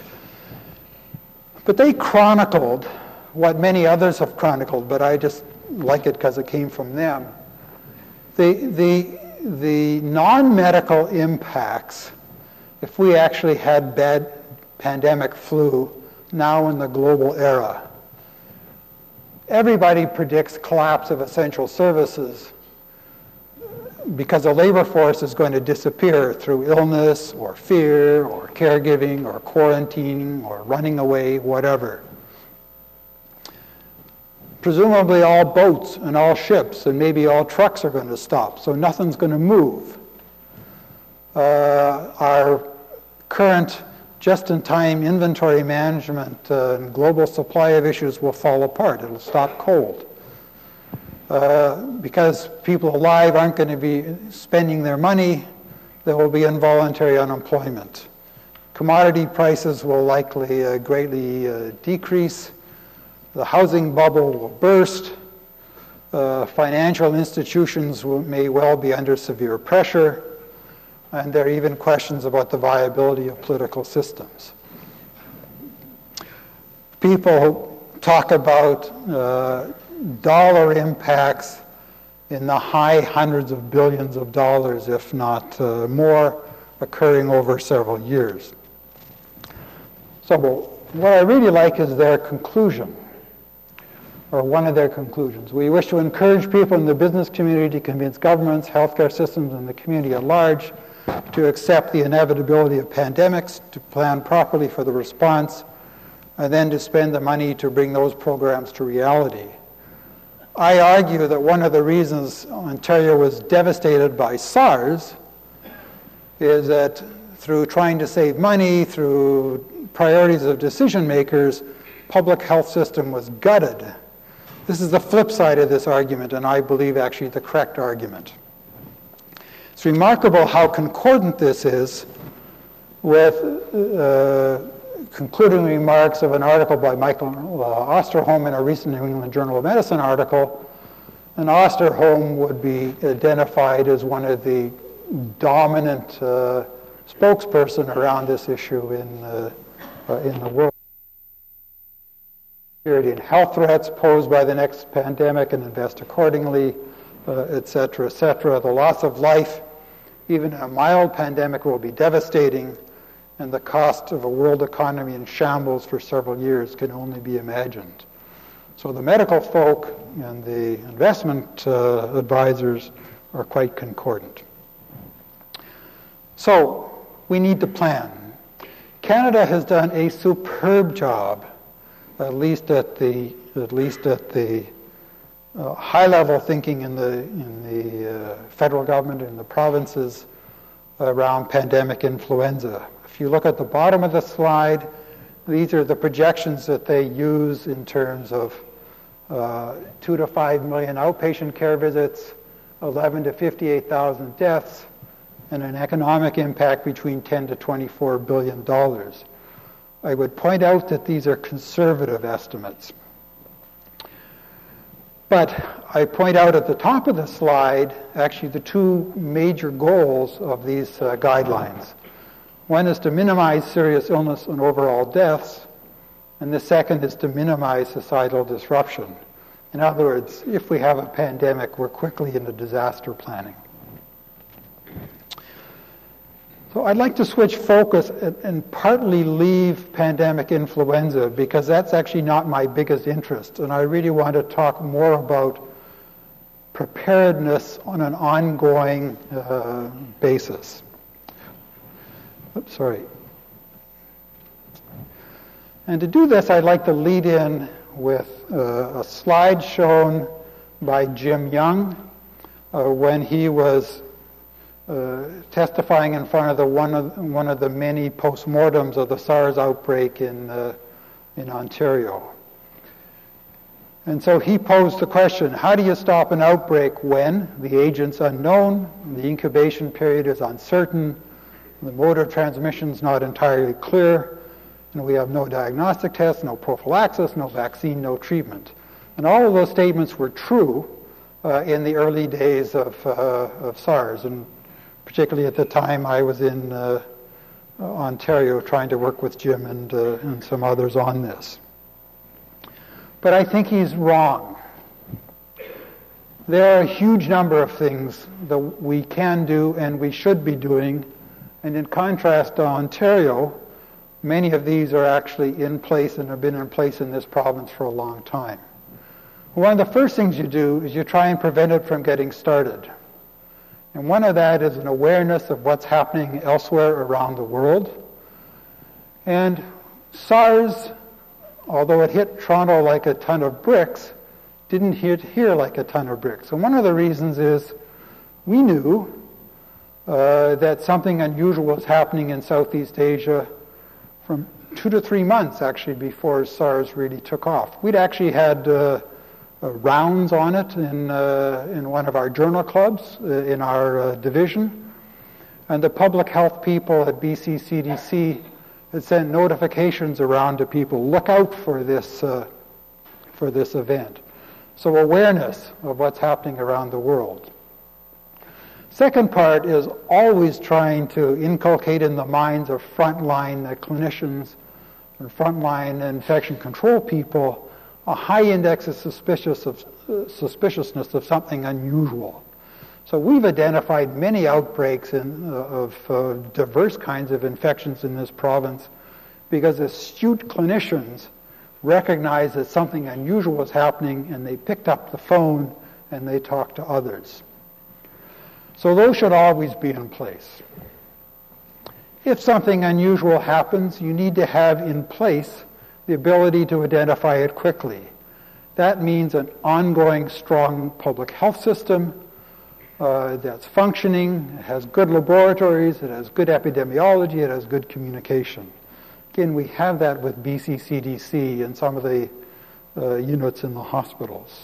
But they chronicled what many others have chronicled, but I just like it because it came from them. The, the, the non-medical impacts, if we actually had bad pandemic flu now in the global era. Everybody predicts collapse of essential services because the labor force is going to disappear through illness or fear or caregiving or quarantining or running away, whatever. Presumably all boats and all ships and maybe all trucks are going to stop, so nothing's going to move. Uh, our current just-in-time inventory management uh, and global supply of issues will fall apart. It'll stop cold. Uh, because people alive aren't going to be spending their money, there will be involuntary unemployment. Commodity prices will likely uh, greatly uh, decrease. The housing bubble will burst. Uh, financial institutions will, may well be under severe pressure. And there are even questions about the viability of political systems. People talk about uh, dollar impacts in the high hundreds of billions of dollars, if not uh, more, occurring over several years. So what I really like is their conclusion, or one of their conclusions. We wish to encourage people in the business community to convince governments, healthcare systems, and the community at large to accept the inevitability of pandemics, to plan properly for the response, and then to spend the money to bring those programs to reality. I argue that one of the reasons Ontario was devastated by SARS is that through trying to save money, through priorities of decision makers, public health system was gutted. This is the flip side of this argument, and I believe actually the correct argument. It's remarkable how concordant this is with uh, concluding remarks of an article by Michael uh, Osterholm in a recent New England Journal of Medicine article. And Osterholm would be identified as one of the dominant uh, spokesperson around this issue in, uh, uh, in the world. Security and health threats posed by the next pandemic and invest accordingly, uh, et cetera, et cetera. The loss of life, even a mild pandemic, will be devastating, and the cost of a world economy in shambles for several years can only be imagined. So the medical folk and the investment uh, advisors are quite concordant. So we need to plan. Canada has done a superb job, at least at the at least at the uh, high-level thinking in the in the uh, federal government and the provinces around pandemic influenza. If you look at the bottom of the slide, these are the projections that they use in terms of uh, two to five million outpatient care visits, eleven to fifty-eight thousand deaths, and an economic impact between ten to twenty-four billion dollars. I would point out that these are conservative estimates. But I point out at the top of the slide, actually, the two major goals of these uh, guidelines. One is to minimize serious illness and overall deaths, and the second is to minimize societal disruption. In other words, if we have a pandemic, we're quickly into disaster planning. So I'd like to switch focus and, and partly leave pandemic influenza, because that's actually not my biggest interest, and I really want to talk more about preparedness on an ongoing uh, basis. Oops, sorry. And to do this, I'd like to lead in with uh, a slide shown by Jim Young uh, when he was uh, testifying in front of the one of one of the many postmortems of the SARS outbreak in uh, in Ontario. And so he posed the question, how do you stop an outbreak when the agent's unknown, the incubation period is uncertain, the mode of transmission is not entirely clear, and we have no diagnostic tests, no prophylaxis, no vaccine, no treatment. And all of those statements were true uh, in the early days of, uh, of SARS, and particularly at the time I was in uh, Ontario trying to work with Jim and, uh, and some others on this. But I think he's wrong. There are a huge number of things that we can do and we should be doing, and in contrast to Ontario, many of these are actually in place and have been in place in this province for a long time. One of the first things you do is you try and prevent it from getting started. And one of that is an awareness of what's happening elsewhere around the world. And SARS, although it hit Toronto like a ton of bricks, didn't hit here like a ton of bricks. And one of the reasons is we knew uh, that something unusual was happening in Southeast Asia from two to three months, actually, before SARS really took off. We'd actually had uh, uh, rounds on it in, uh, in one of our journal clubs uh, in our uh, division. And the public health people at B C C D C had sent notifications around to people, look out for this, uh, for this event. So awareness of what's happening around the world. Second part is always trying to inculcate in the minds of frontline clinicians and frontline infection control people a high index of, suspicious of uh, suspiciousness of something unusual. So we've identified many outbreaks in, uh, of uh, diverse kinds of infections in this province because astute clinicians recognized that something unusual was happening and they picked up the phone and they talked to others. So those should always be in place. If something unusual happens, you need to have in place the ability to identify it quickly. That means an ongoing strong public health system uh, that's functioning, it has good laboratories, it has good epidemiology, it has good communication. Again, we have that with B C C D C and some of the uh, units in the hospitals.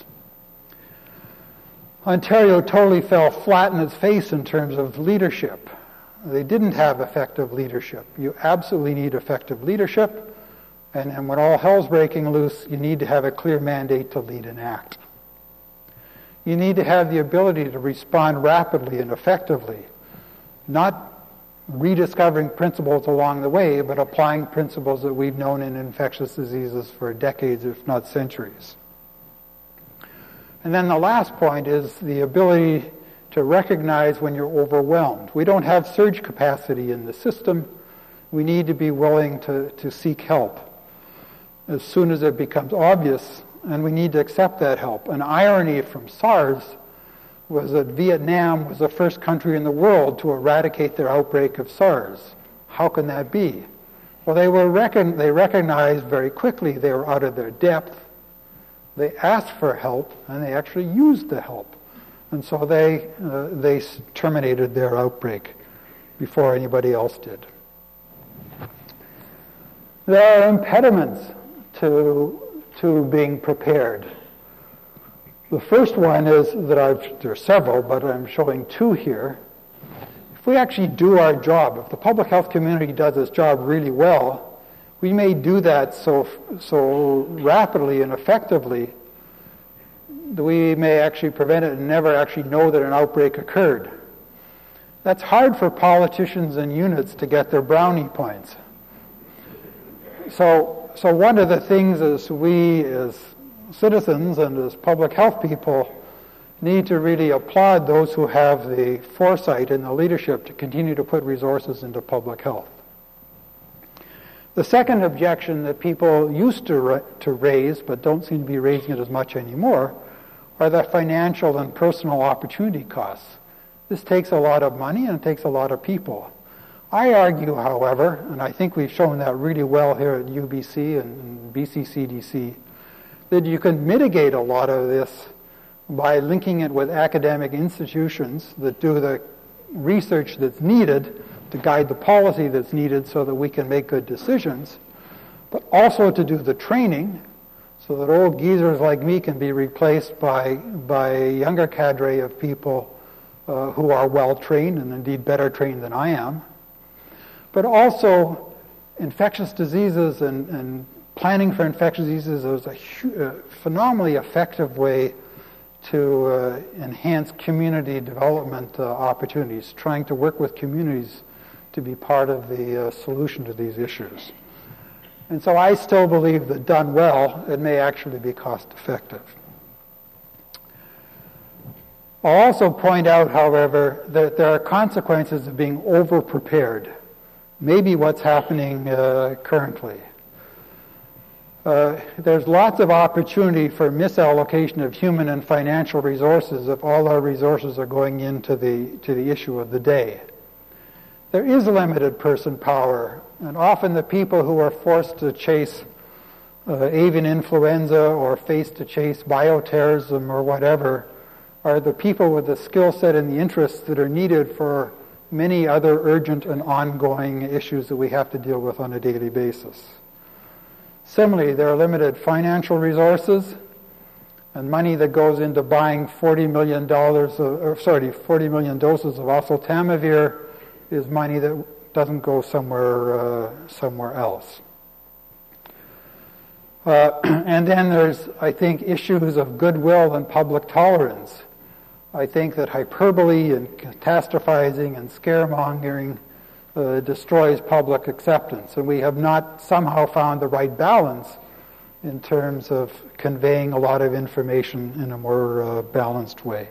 Ontario totally fell flat in its face in terms of leadership. They didn't have effective leadership. You absolutely need effective leadership, and, and when all hell's breaking loose, you need to have a clear mandate to lead and act. You need to have the ability to respond rapidly and effectively, not rediscovering principles along the way, but applying principles that we've known in infectious diseases for decades, if not centuries. And then the last point is the ability to recognize when you're overwhelmed. We don't have surge capacity in the system. We need to be willing to, to seek help as soon as it becomes obvious, and we need to accept that help. An irony from SARS was that Vietnam was the first country in the world to eradicate their outbreak of SARS. How can that be? Well, they were recon- they recognized very quickly they were out of their depth. They asked for help, and they actually used the help. And so they, uh, they terminated their outbreak before anybody else did. There are impediments to, to being prepared. The first one is that I've, there are several, but I'm showing two here. If we actually do our job, if the public health community does its job really well, we may do that so, so rapidly and effectively that we may actually prevent it and never actually know that an outbreak occurred. That's hard for politicians and units to get their brownie points. So, so one of the things is we as citizens and as public health people need to really applaud those who have the foresight and the leadership to continue to put resources into public health. The second objection that people used to, ra- to raise, but don't seem to be raising it as much anymore, are the financial and personal opportunity costs. This takes a lot of money and it takes a lot of people. I argue, however, and I think we've shown that really well here at U B C and B C C D C, that you can mitigate a lot of this by linking it with academic institutions that do the research that's needed to guide the policy that's needed so that we can make good decisions, but also to do the training so that old geezers like me can be replaced by, by a younger cadre of people uh, who are well trained and indeed better trained than I am. But also infectious diseases and, and planning for infectious diseases is a hu- uh, phenomenally effective way to uh, enhance community development uh, opportunities, trying to work with communities to be part of the uh, solution to these issues. And so I still believe that done well, it may actually be cost effective. I'll also point out, however, that there are consequences of being over-prepared. Maybe what's happening uh, currently. Uh, there's lots of opportunity for misallocation of human and financial resources if all our resources are going into the, to the issue of the day. There is limited person power, and often the people who are forced to chase uh, avian influenza or faced to chase bioterrorism or whatever are the people with the skill set and the interests that are needed for many other urgent and ongoing issues that we have to deal with on a daily basis. Similarly, there are limited financial resources, and money that goes into buying forty million dollars, of, or sorry, forty million doses of oseltamivir is money that doesn't go somewhere uh, somewhere else. Uh, and then there's, I think, issues of goodwill and public tolerance. I think that hyperbole and catastrophizing and scaremongering uh, destroys public acceptance, and we have not somehow found the right balance in terms of conveying a lot of information in a more uh, balanced way.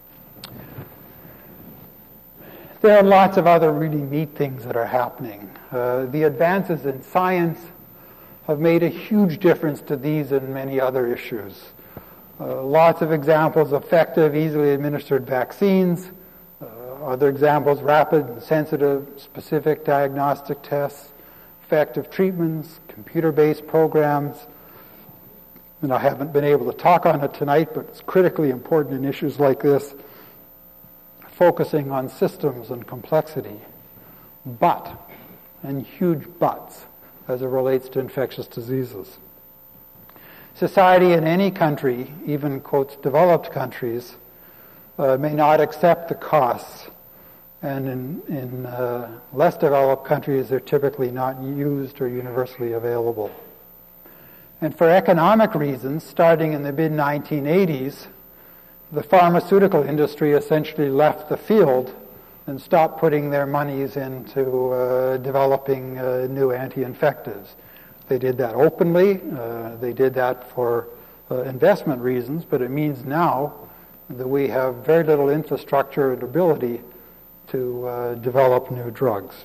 There are lots of other really neat things that are happening. Uh, the advances in science have made a huge difference to these and many other issues. Uh, lots of examples of effective, easily administered vaccines. Uh, other examples, rapid and sensitive, specific diagnostic tests, effective treatments, computer-based programs. And I haven't been able to talk on it tonight, but it's critically important in issues like this, focusing on systems and complexity. But, and huge buts, as it relates to infectious diseases. Society in any country, even, quotes, developed countries, uh, may not accept the costs. And in, in uh, less developed countries, they're typically not used or universally available. And for economic reasons, starting in the mid nineteen eighties, the pharmaceutical industry essentially left the field and stopped putting their monies into uh, developing uh, new anti-infectives. They did that openly. Uh, they did that for uh, investment reasons, but it means now that we have very little infrastructure and ability to uh, develop new drugs.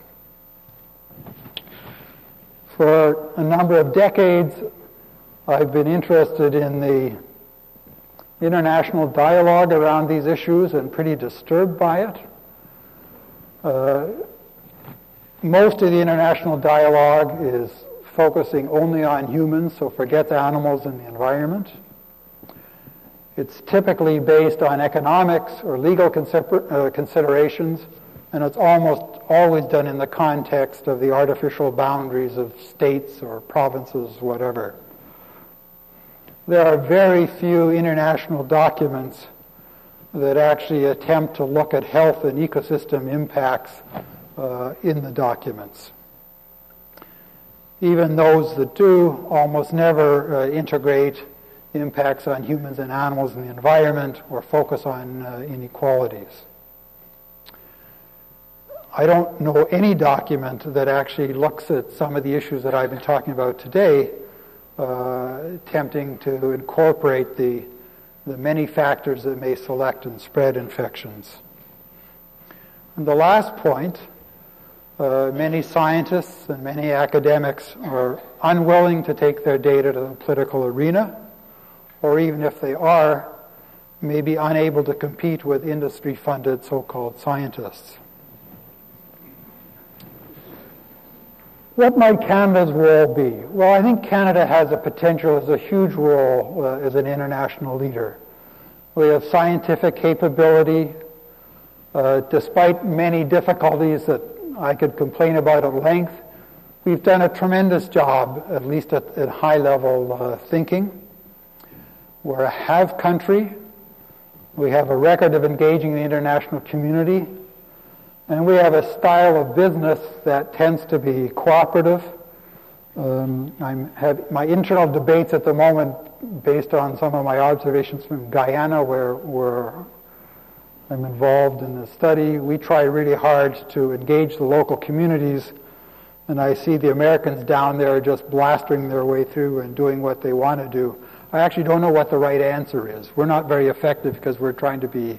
For a number of decades, I've been interested in the international dialogue around these issues and pretty disturbed by it. Uh, most of the international dialogue is focusing only on humans, so forgets animals and the environment. It's typically based on economics or legal consider- uh, considerations, and it's almost always done in the context of the artificial boundaries of states or provinces, whatever. There are very few international documents that actually attempt to look at health and ecosystem impacts uh, in the documents. Even those that do almost never uh, integrate impacts on humans and animals and the environment or focus on uh, inequalities. I don't know any document that actually looks at some of the issues that I've been talking about today, uh, attempting to incorporate the, the many factors that may select and spread infections. And the last point, Uh, many scientists and many academics are unwilling to take their data to the political arena, or even if they are, may be unable to compete with industry-funded so-called scientists. What might Canada's role be? Well, I think Canada has a potential as a huge role uh, as an international leader. We have scientific capability. Uh, despite many difficulties that I could complain about at length, we've done a tremendous job, at least at, at high-level uh, thinking. We're a have country. We have a record of engaging the international community. And we have a style of business that tends to be cooperative. Um, I'm have my internal debates at the moment based on some of my observations from Guyana, where, where I'm involved in the study. We try really hard to engage the local communities, and I see the Americans down there just blasting their way through and doing what they want to do. I actually don't know what the right answer is. We're not very effective because we're trying to be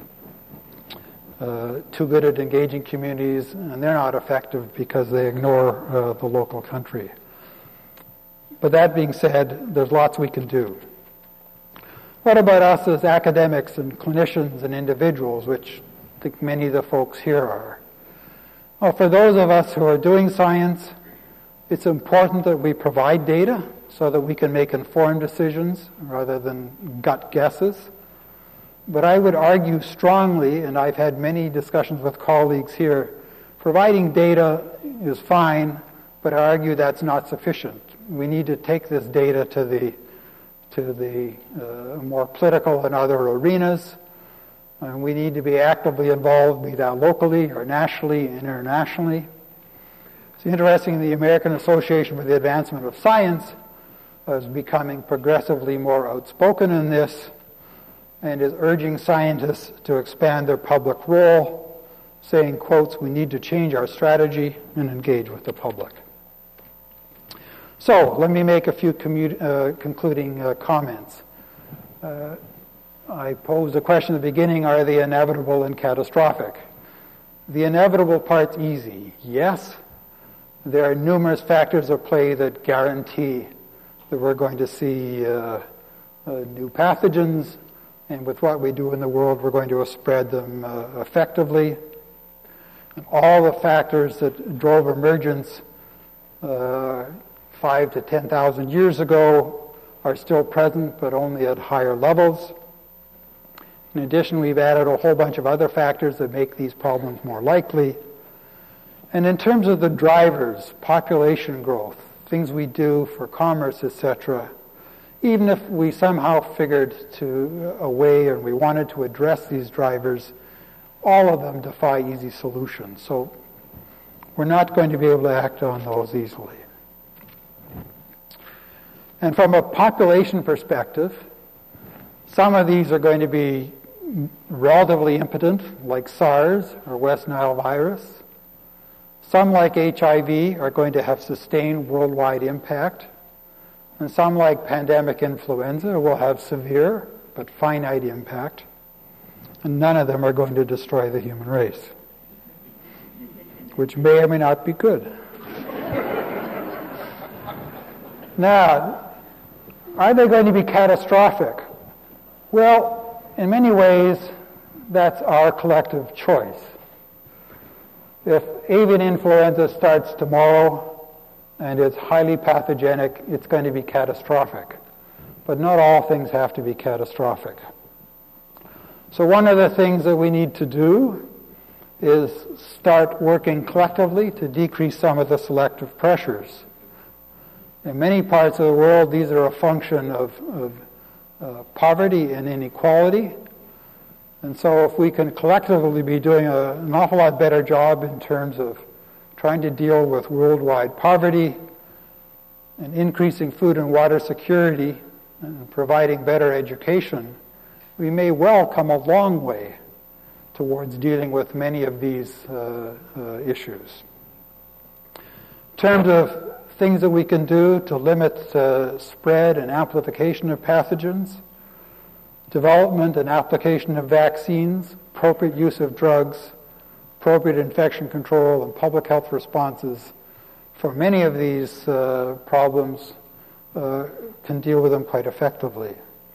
Uh, too good at engaging communities, and they're not effective because they ignore uh, the local country. But that being said, there's lots we can do. What about us as academics and clinicians and individuals, which I think many of the folks here are? Well, for those of us who are doing science, it's important that we provide data so that we can make informed decisions rather than gut guesses. But I would argue strongly, and I've had many discussions with colleagues here, providing data is fine, but I argue that's not sufficient. We need to take this data to the to the uh, more political and other arenas, and we need to be actively involved, be that locally or nationally, internationally. It's interesting, the American Association for the Advancement of Science is becoming progressively more outspoken in this, and is urging scientists to expand their public role, saying, quotes, we need to change our strategy and engage with the public. So let me make a few commu- uh, concluding uh, comments. Uh, I posed a question at the beginning, are they inevitable and catastrophic? The inevitable part's easy. Yes, there are numerous factors at play that guarantee that we're going to see uh, uh, new pathogens, and with what we do in the world, we're going to spread them uh, effectively. And all the factors that drove emergence uh, five to ten thousand years ago are still present, but only at higher levels. In addition, we've added a whole bunch of other factors that make these problems more likely. And in terms of the drivers, population growth, things we do for commerce, et cetera, even if we somehow figured to a way and we wanted to address these drivers, all of them defy easy solutions. So we're not going to be able to act on those easily. And from a population perspective, some of these are going to be relatively impotent, like SARS or West Nile virus. Some, like H I V, are going to have sustained worldwide impact. And some, like pandemic influenza, will have severe but finite impact. And none of them are going to destroy the human race, which may or may not be good. Now, are they going to be catastrophic? Well, in many ways, that's our collective choice. If avian influenza starts tomorrow, and it's highly pathogenic, it's going to be catastrophic. But not all things have to be catastrophic. So one of the things that we need to do is start working collectively to decrease some of the selective pressures. In many parts of the world, these are a function of, of uh, poverty and inequality. And so if we can collectively be doing a, an awful lot better job in terms of trying to deal with worldwide poverty and increasing food and water security and providing better education, we may well come a long way towards dealing with many of these uh, uh, issues. In terms of things that we can do to limit uh, spread and amplification of pathogens, development and application of vaccines, appropriate use of drugs, appropriate infection control, and public health responses for many of these uh, problems uh, can deal with them quite effectively.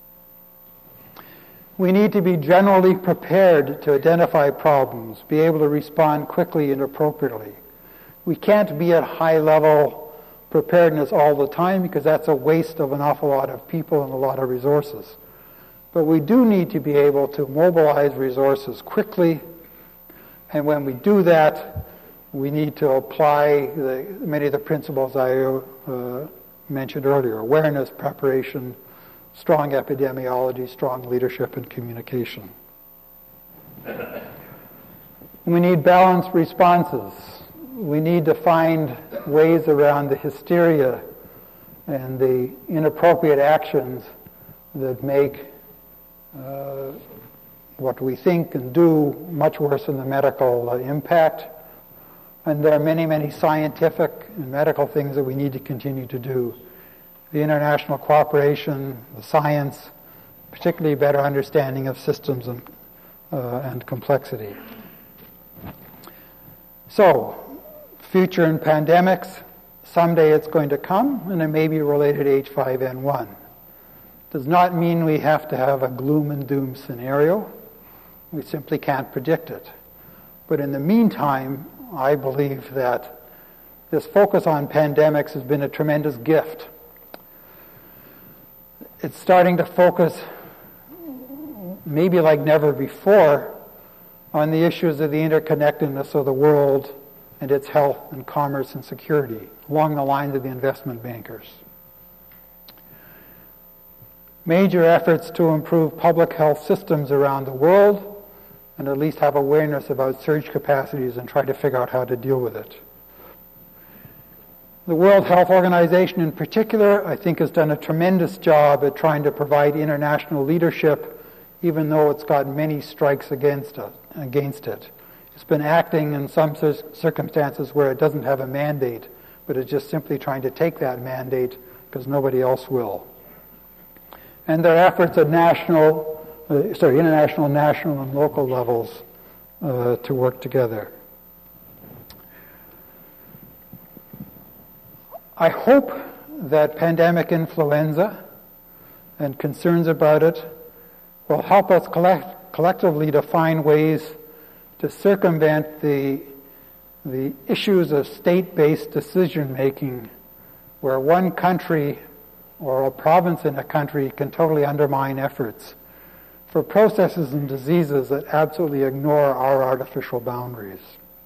We need to be generally prepared to identify problems, be able to respond quickly and appropriately, We can't be at high level preparedness all the time because that's a waste of an awful lot of people and a lot of resources. But we do need to be able to mobilize resources quickly, and when we do that, we need to apply the, many of the principles I uh, mentioned earlier: awareness, preparation, strong epidemiology, strong leadership, and communication. We need balanced responses. We need to find ways around the hysteria and the inappropriate actions that make uh, what we think and do much worse than the medical uh, impact. And there are many, many scientific and medical things that we need to continue to do. The international cooperation, the science, particularly better understanding of systems and, uh, and complexity. So, future in pandemics, someday it's going to come, and it may be related to H five N one. Does not mean we have to have a gloom and doom scenario. We simply can't predict it. But in the meantime, I believe that this focus on pandemics has been a tremendous gift. It's starting to focus, maybe like never before, on the issues of the interconnectedness of the world and its health and commerce and security, along the lines of the investment bankers. Major efforts to improve public health systems around the world, and at least have awareness about surge capacities and try to figure out how to deal with it. The World Health Organization in particular, I think, has done a tremendous job at trying to provide international leadership, even though it's got many strikes against it. Against it. It's been acting in some circumstances where it doesn't have a mandate, but it's just simply trying to take that mandate because nobody else will. And their efforts at national, uh, sorry, international, national, and local levels uh, to work together. I hope that pandemic influenza and concerns about it will help us collect, collectively to find ways to circumvent the, the issues of state-based decision-making where one country or a province in a country can totally undermine efforts for processes and diseases that absolutely ignore our artificial boundaries.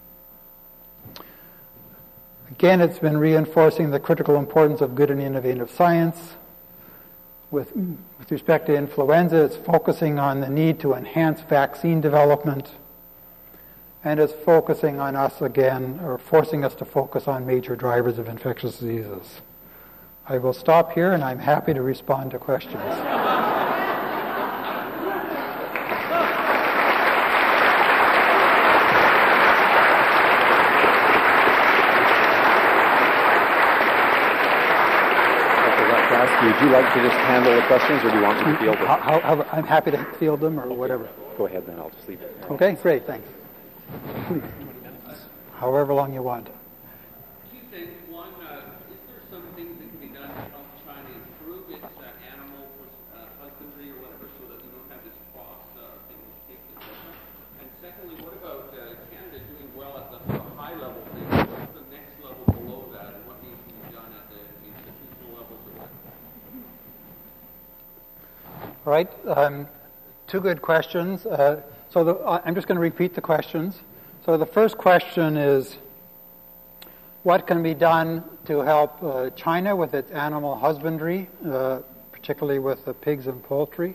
Again, it's been reinforcing the critical importance of good and innovative science. With, with respect to influenza, it's focusing on the need to enhance vaccine development, and it's focusing on us again, or forcing us to focus on major drivers of infectious diseases. I will stop here, and I'm happy to respond to questions. Would you like to just handle the questions, or do you want me to field them? How, how, I'm happy to field them, or whatever. Go ahead, then I'll just leave it. Okay, great, thanks. Please. However long you want. Two things. One, uh, is there some things that can be done to help China improve its uh, animal uh, husbandry or whatever, so that we don't have this cross uh, thing that takes it? And secondly, what about uh, Canada doing well at the sort of high level thing? What's the next level below that, and what needs to be done at the institutional levels of that? All right, um, two good questions. Uh, so the, uh, I'm just going to repeat the questions. So the first question is, what can be done to help uh, China with its animal husbandry, uh, particularly with the pigs and poultry?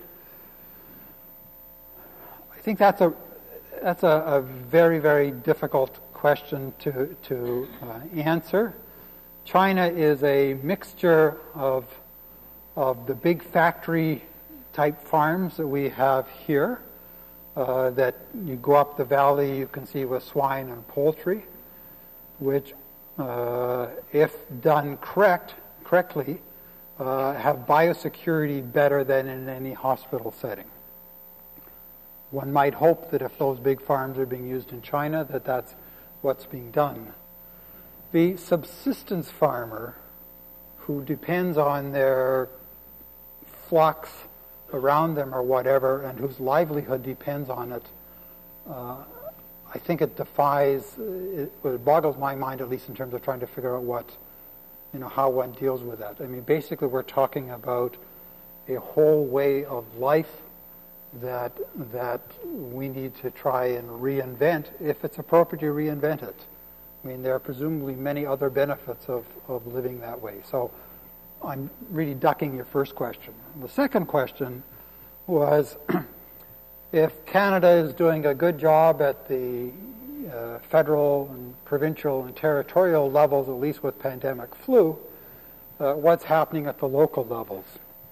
I think that's a that's a, a very, very difficult question to, to uh, answer. China is a mixture of, of the big factory type farms that we have here, uh, that you go up the valley, you can see with swine and poultry, which, uh, if done correct, correctly, uh, have biosecurity better than in any hospital setting. One might hope that if those big farms are being used in China, that that's what's being done. The subsistence farmer, who depends on their flocks around them or whatever, and whose livelihood depends on it, uh, I think it defies, it, it boggles my mind, at least in terms of trying to figure out what, you know, how one deals with that. I mean, basically we're talking about a whole way of life that that we need to try and reinvent, if it's appropriate to reinvent it. I mean, there are presumably many other benefits of, of living that way. So I'm really ducking your first question. The second question was, if Canada is doing a good job at the uh, federal and provincial and territorial levels, at least with pandemic flu, uh, what's happening at the local levels?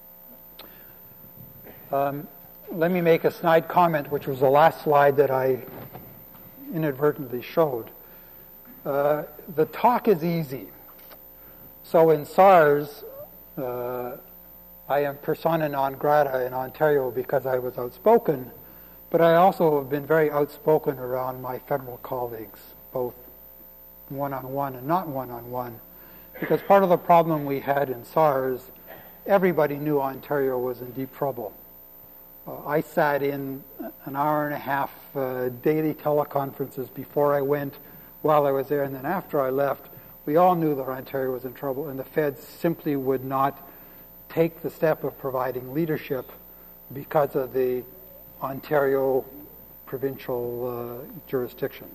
Um, let me make a snide comment, which was the last slide that I inadvertently showed. Uh, the talk is easy. So in SARS, uh, I am persona non grata in Ontario because I was outspoken, but I also have been very outspoken around my federal colleagues, both one-on-one and not one-on-one, because part of the problem we had in SARS, everybody knew Ontario was in deep trouble. Uh, I sat in an hour and a half uh, daily teleconferences before I went, while I was there, and then after I left. We all knew that Ontario was in trouble, and the feds simply would not take the step of providing leadership because of the Ontario provincial uh, jurisdictions.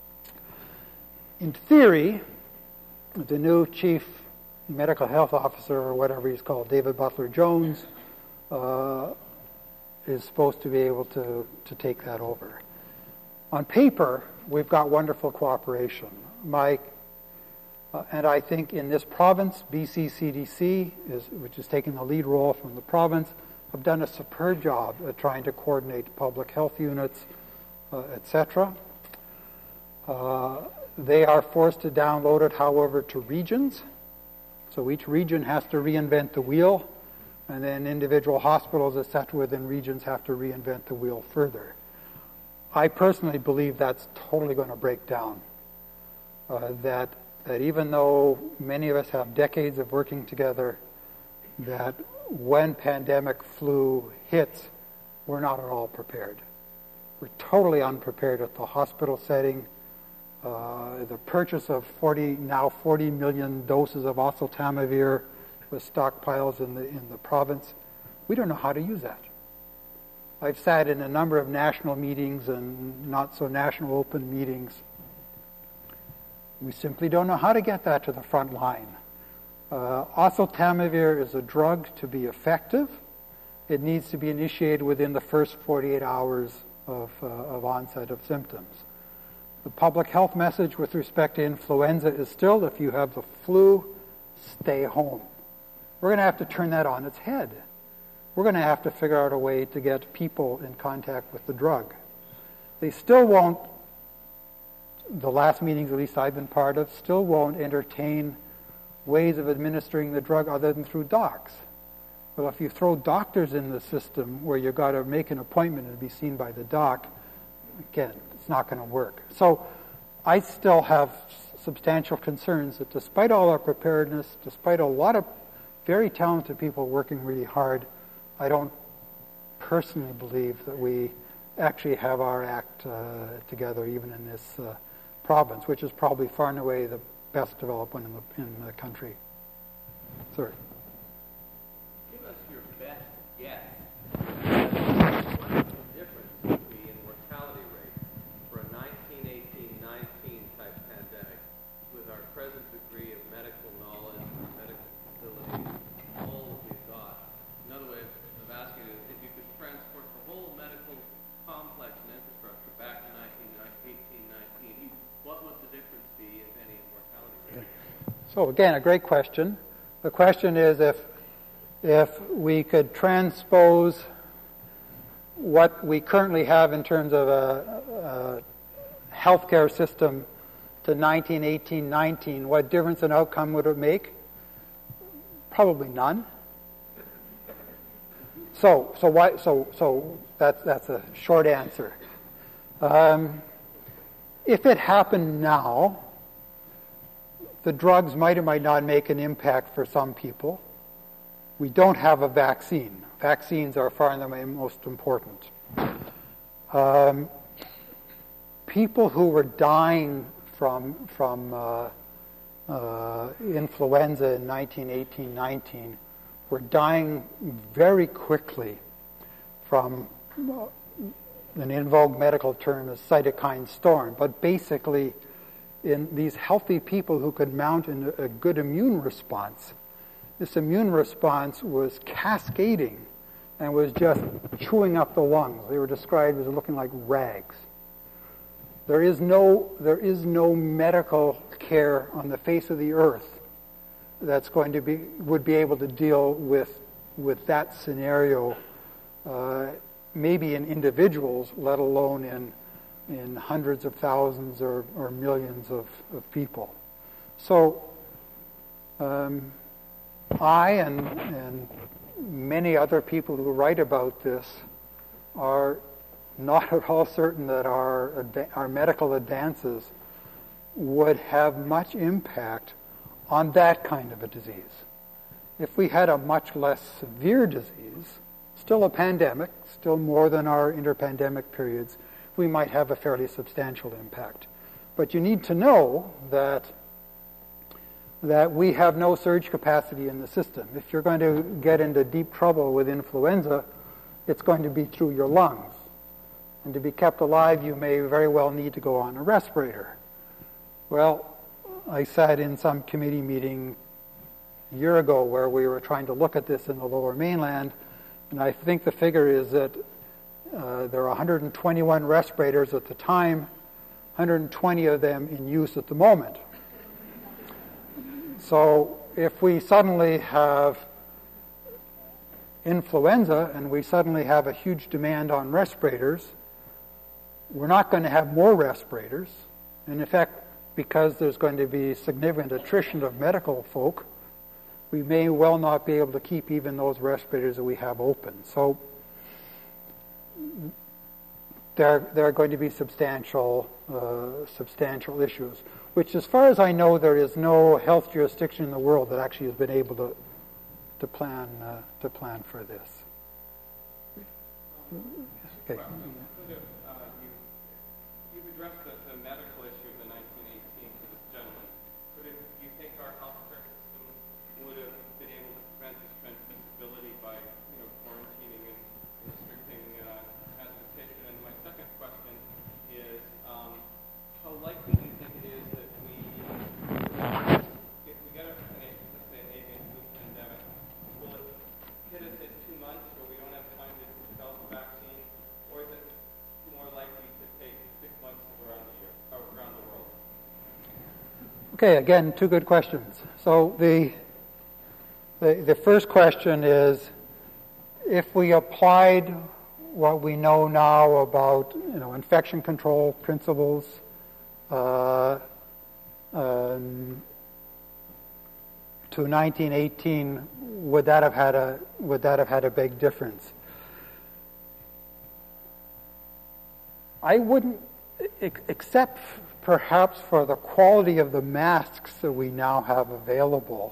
In theory, the new chief medical health officer, or whatever he's called, David Butler Jones, uh, is supposed to be able to, to take that over. On paper, we've got wonderful cooperation. My, uh, and I think in this province, B C C D C, is, which is taking the lead role from the province, have done a superb job at trying to coordinate public health units, uh, et cetera. Uh, they are forced to download it, however, to regions. So each region has to reinvent the wheel, and then individual hospitals, et cetera, within regions have to reinvent the wheel further. I personally believe that's totally going to break down. Uh, that that even though many of us have decades of working together, that when pandemic flu hits, we're not at all prepared. We're totally unprepared at the hospital setting. Uh, the purchase of forty now forty million doses of oseltamivir with stockpiles in the in the province, we don't know how to use that. I've sat in a number of national meetings and not so national open meetings. We simply don't know how to get that to the front line. Uh, oseltamivir is a drug to be effective. It needs to be initiated within the first forty-eight hours of, uh, of onset of symptoms. The public health message with respect to influenza is still, if you have the flu, stay home. We're going to have to turn that on its head. We're going to have to figure out a way to get people in contact with the drug. They still won't, the last meetings at least I've been part of, still won't entertain ways of administering the drug other than through docs. Well, if you throw doctors in the system where you've got to make an appointment and be seen by the doc, again, it's not going to work. So I still have substantial concerns that despite all our preparedness, despite a lot of very talented people working really hard, I don't personally believe that we actually have our act uh, together even in this uh, province, which is probably far and away the best developed one in the, in the country. Sir. Give us your best guess. What the difference would be in mortality rate for a nineteen eighteen nineteen type pandemic with our present degree of medical knowledge, medical facilities, all that we've got? Another way of asking is if you could transport the whole medical complex and infrastructure back to nineteen eighteen nineteen, what would the difference be, if any, in mortality rate? So again, a great question. The question is if if we could transpose what we currently have in terms of a, a healthcare system to nineteen eighteen nineteen, what difference in outcome would it make? Probably none. So, so why? So, so that's that's a short answer. Um, if it happened now, the drugs might or might not make an impact for some people. We don't have a vaccine. Vaccines are far and away most important. Um, people who were dying from from uh, uh, influenza in nineteen eighteen nineteen were dying very quickly from uh, an in vogue medical term is cytokine storm, but basically in these healthy people who could mount an, a good immune response, this immune response was cascading and was just chewing up the lungs. They were described as looking like rags. There is no, there is no medical care on the face of the earth that's going to be, would be able to deal with, with that scenario, uh, maybe in individuals, let alone in, in hundreds of thousands or, or millions of, of people. So, um, I and, and many other people who write about this are not at all certain that our, our medical advances would have much impact on that kind of a disease. If we had a much less severe disease, still a pandemic, still more than our interpandemic periods, we might have a fairly substantial impact. But you need to know that that we have no surge capacity in the system. If you're going to get into deep trouble with influenza, it's going to be through your lungs. And to be kept alive, you may very well need to go on a respirator. Well, I sat in some committee meeting a year ago where we were trying to look at this in the Lower Mainland, and I think the figure is that uh, there are one hundred twenty-one respirators at the time, one hundred twenty of them in use at the moment. So if we suddenly have influenza and we suddenly have a huge demand on respirators, we're not going to have more respirators. And in fact, because there's going to be significant attrition of medical folk, we may well not be able to keep even those respirators that we have open. So there, there are going to be substantial, uh, substantial issues, which as far as I know, there is no health jurisdiction in the world that actually has been able to, to plan, uh, to plan for this. Okay. You've addressed the, the medical issue of the nineteen eighteen to this gentleman. Could it, do you think our healthcare system would have been able to prevent this transmissibility by, you know, quarantining and restricting uh, transportation? And my second question is, um, how likely do you think it is that we, if we get a, let's say, an avian flu pandemic, will it hit us in two months where we don't have time to develop a vaccine, or is it more likely to take six months around the year, or around the world? Okay, again, two good questions. So the, the the first question is, if we applied what we know now about, you know, infection control principles uh, um, to nineteen eighteen, would that have had a would that have had a big difference? I wouldn't, except perhaps for the quality of the masks that we now have available.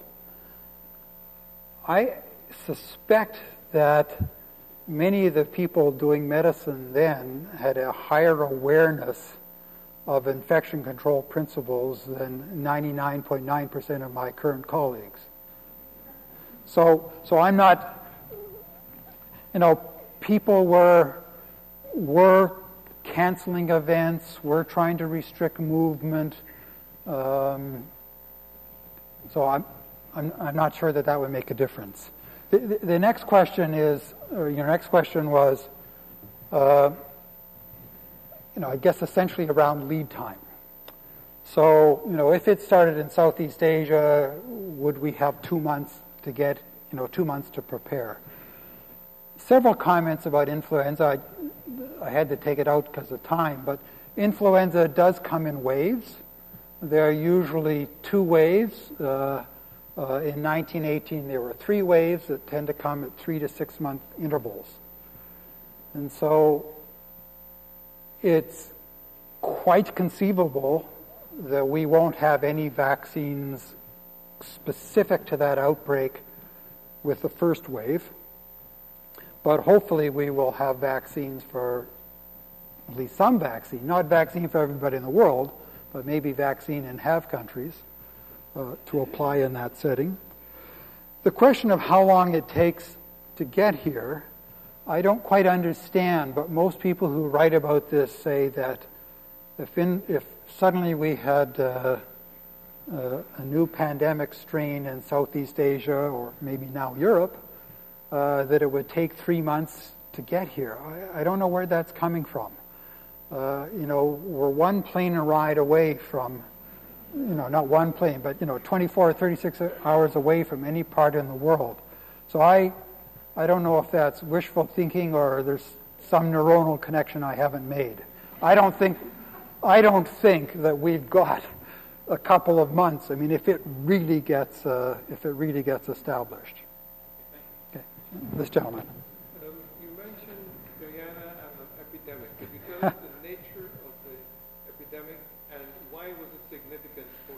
I suspect that many of the people doing medicine then had a higher awareness of infection control principles than ninety-nine point nine percent of my current colleagues. So, so I'm not, you know, people were, were canceling events, we're trying to restrict movement. Um, so I'm, I'm, I'm not sure that that would make a difference. The, the, the next question is, or your next question was, uh, you know, I guess essentially around lead time. So, you know, if it started in Southeast Asia, would we have two months to get, you know, two months to prepare? Several comments about influenza. I, I had to take it out because of time, but influenza does come in waves. There are usually two waves. Uh, uh, in nineteen eighteen, there were three waves that tend to come at three to six month intervals. And so it's quite conceivable that we won't have any vaccines specific to that outbreak with the first wave. But hopefully we will have vaccines for at least some vaccine, not vaccine for everybody in the world, but maybe vaccine in have countries uh, to apply in that setting. The question of how long it takes to get here, I don't quite understand, but most people who write about this say that if, in, if suddenly we had uh, uh, a new pandemic strain in Southeast Asia, or maybe now Europe, uh, that it would take three months to get here. I, I don't know where that's coming from. Uh, you know, we're one plane ride away from, you know, not one plane, but, you know, twenty-four or thirty-six hours away from any part in the world. So I, I don't know if that's wishful thinking or there's some neuronal connection I haven't made. I don't think, I don't think that we've got a couple of months. I mean, if it really gets, uh, if it really gets established. Okay, this gentleman. Um, you mentioned Guyana as an epidemic. Could you tell us the nature of the epidemic and why was it significant for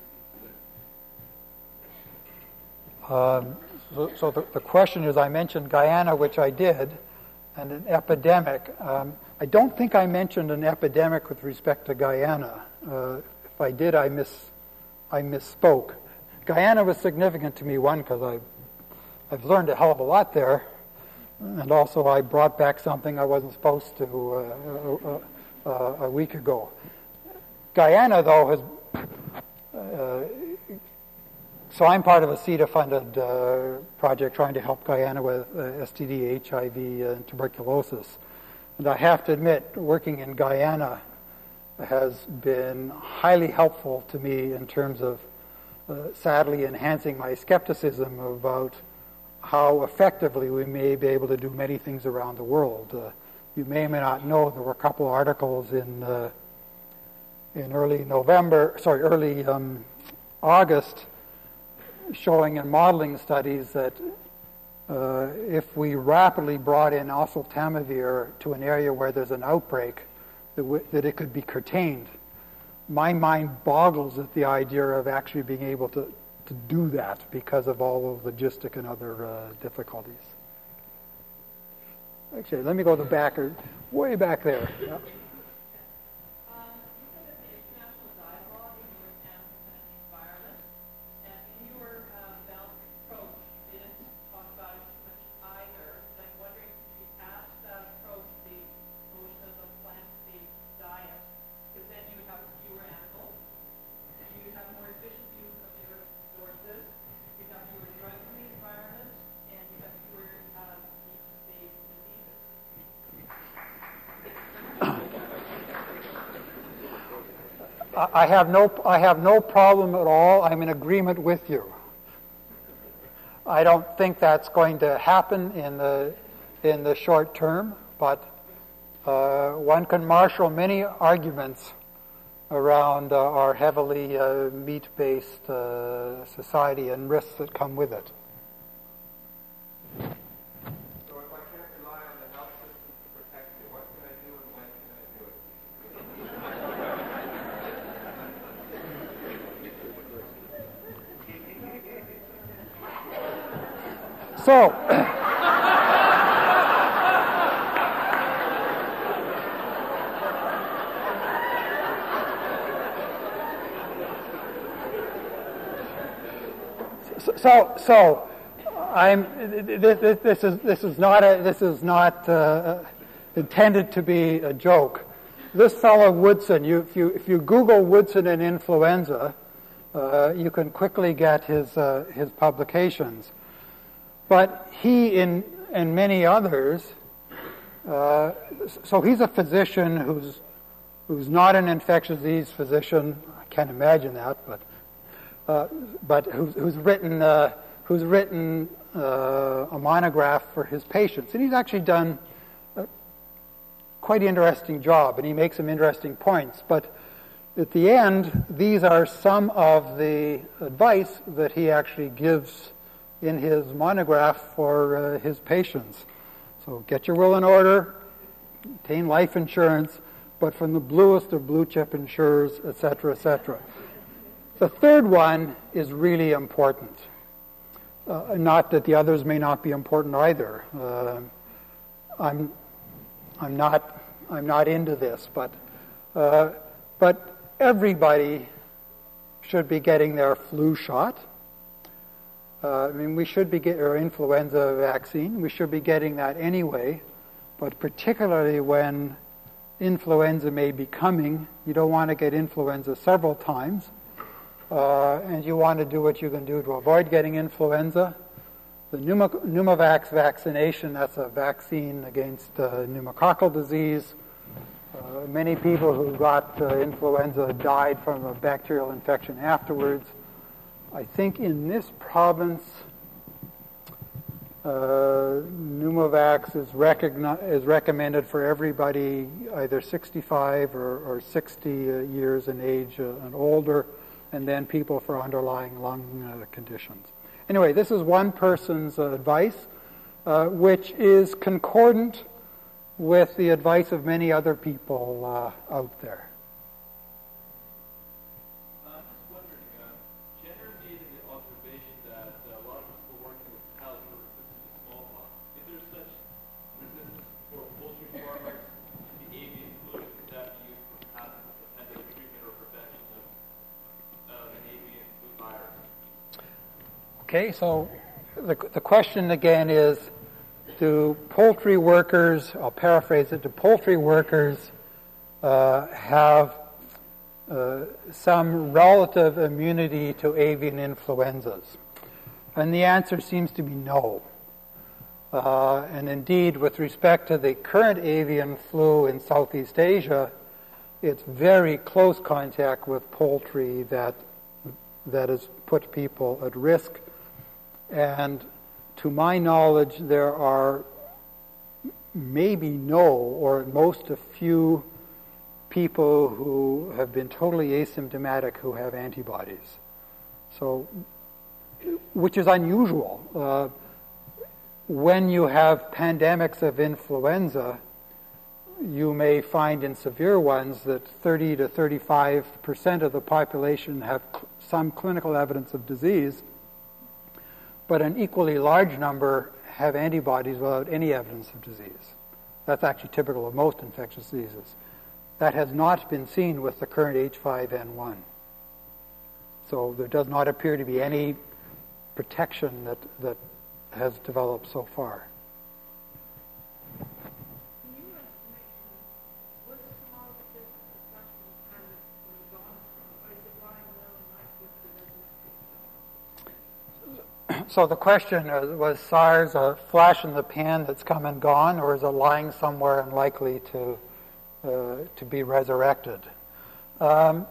you? Um, so so the, the question is, I mentioned Guyana, which I did, and an epidemic. Um, I don't think I mentioned an epidemic with respect to Guyana. Uh, if I did, I miss, I misspoke. Guyana was significant to me, one, because I, I've learned a hell of a lot there, and also I brought back something I wasn't supposed to uh, uh, uh, a week ago. Guyana, though, has... Uh, So I'm part of a C E D A-funded uh, project trying to help Guyana with uh, S T D, H I V, uh, and tuberculosis. And I have to admit, working in Guyana has been highly helpful to me in terms of, uh, sadly, enhancing my skepticism about how effectively we may be able to do many things around the world. Uh, you may or may not know there were a couple of articles in uh, in early November, sorry, early um, August, showing in modeling studies that uh, if we rapidly brought in oseltamivir to an area where there's an outbreak, that, w- that it could be contained. My mind boggles at the idea of actually being able to, to do that because of all the logistic and other uh, difficulties. Actually, let me go to the back, or way back there. Yeah. I have no I have no problem at all. I'm in agreement with you. I don't think that's going to happen in the in the short term, but uh, one can marshal many arguments around uh, our heavily uh, meat-based uh, society and risks that come with it. So if I can't rely on the health system to protect me, what can I do and when can I do it? So, so, so, I'm. This, this is this is not a this is not uh, intended to be a joke. This fellow Woodson, you, if you if you Google Woodson and influenza, uh, you can quickly get his uh, his publications. But he and, and many others, uh, so he's a physician who's who's not an infectious disease physician. I can't imagine that, but uh, but who's, who's written uh, who's written uh, a monograph for his patients, and he's actually done a quite interesting job, and he makes some interesting points. But at the end, these are some of the advice that he actually gives in his monograph for uh, his patients. So get your will in order, obtain life insurance, but from the bluest of blue chip insurers, et cetera, et cetera. The third one is really important. Uh, not that the others may not be important either. Uh, I'm, I'm not I'm not into this, but uh, but everybody should be getting their flu shot. Uh, I mean, we should be getting our influenza vaccine. We should be getting that anyway, but particularly when influenza may be coming, you don't want to get influenza several times, uh, and you want to do what you can do to avoid getting influenza. The pneuma- pneumovax vaccination, that's a vaccine against uh, pneumococcal disease. Uh, many people who got uh, influenza died from a bacterial infection afterwards. I think in this province, uh, pneumovax is, recogni- is recommended for everybody either sixty-five or, or sixty uh, years in age uh, and older, and then people for underlying lung uh, conditions. Anyway, this is one person's uh, advice, uh, which is concordant with the advice of many other people uh, out there. I'm just wondering, uh, Jenner made the observation that uh, a lot of people working with cows were resistant to smallpox. If there's such resistance for poultry farmers to the avian flu, could that be used for perhaps as a treatment or prevention of, of an avian flu virus? Okay, so the, the question again is, do poultry workers, I'll paraphrase it, do poultry workers uh, have uh, some relative immunity to avian influenzas? And the answer seems to be no. Uh, and indeed, with respect to the current avian flu in Southeast Asia, it's very close contact with poultry that that has put people at risk. And to my knowledge, there are maybe no, or at most a few people who have been totally asymptomatic who have antibodies. So, which is unusual. Uh, when you have pandemics of influenza, you may find in severe ones that thirty to thirty-five percent of the population have cl- some clinical evidence of disease, but an equally large number have antibodies without any evidence of disease. That's actually typical of most infectious diseases. That has not been seen with the current H five N one. So there does not appear to be any protection that, that has developed so far. So the question is, was SARS a flash in the pan that's come and gone, or is it lying somewhere and likely to uh, to be resurrected? Um,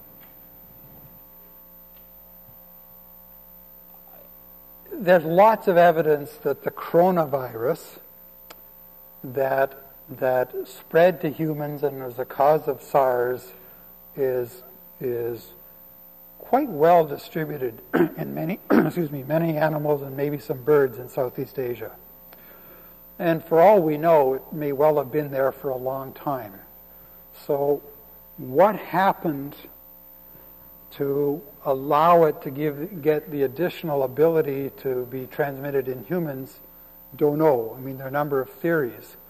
there's lots of evidence that the coronavirus that that spread to humans and was the cause of SARS is is quite well distributed in many, excuse me, many animals and maybe some birds in Southeast Asia. And for all we know, it may well have been there for a long time. So what happened to allow it to give get the additional ability to be transmitted in humans, don't know. I mean, there are a number of theories.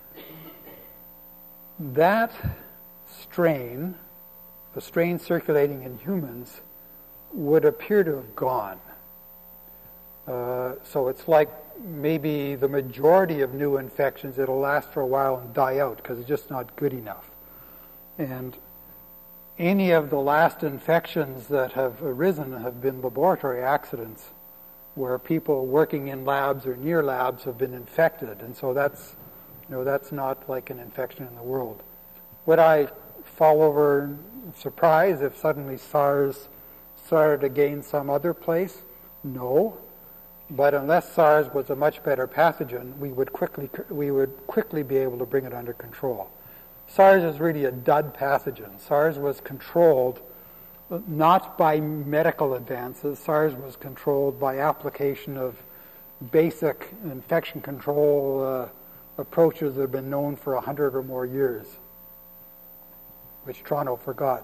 That strain, the strain circulating in humans, would appear to have gone. Uh, so it's like maybe the majority of new infections, it'll last for a while and die out because it's just not good enough. And any of the last infections that have arisen have been laboratory accidents where people working in labs or near labs have been infected. And so that's, you know, that's not like an infection in the world. Would I fall over in surprise if suddenly SARS started to gain some other place? No. But unless SARS was a much better pathogen, we would quickly we would quickly be able to bring it under control. SARS is really a dud pathogen. SARS was controlled not by medical advances. SARS was controlled by application of basic infection control uh, approaches that have been known for a hundred or more years, which Toronto forgot.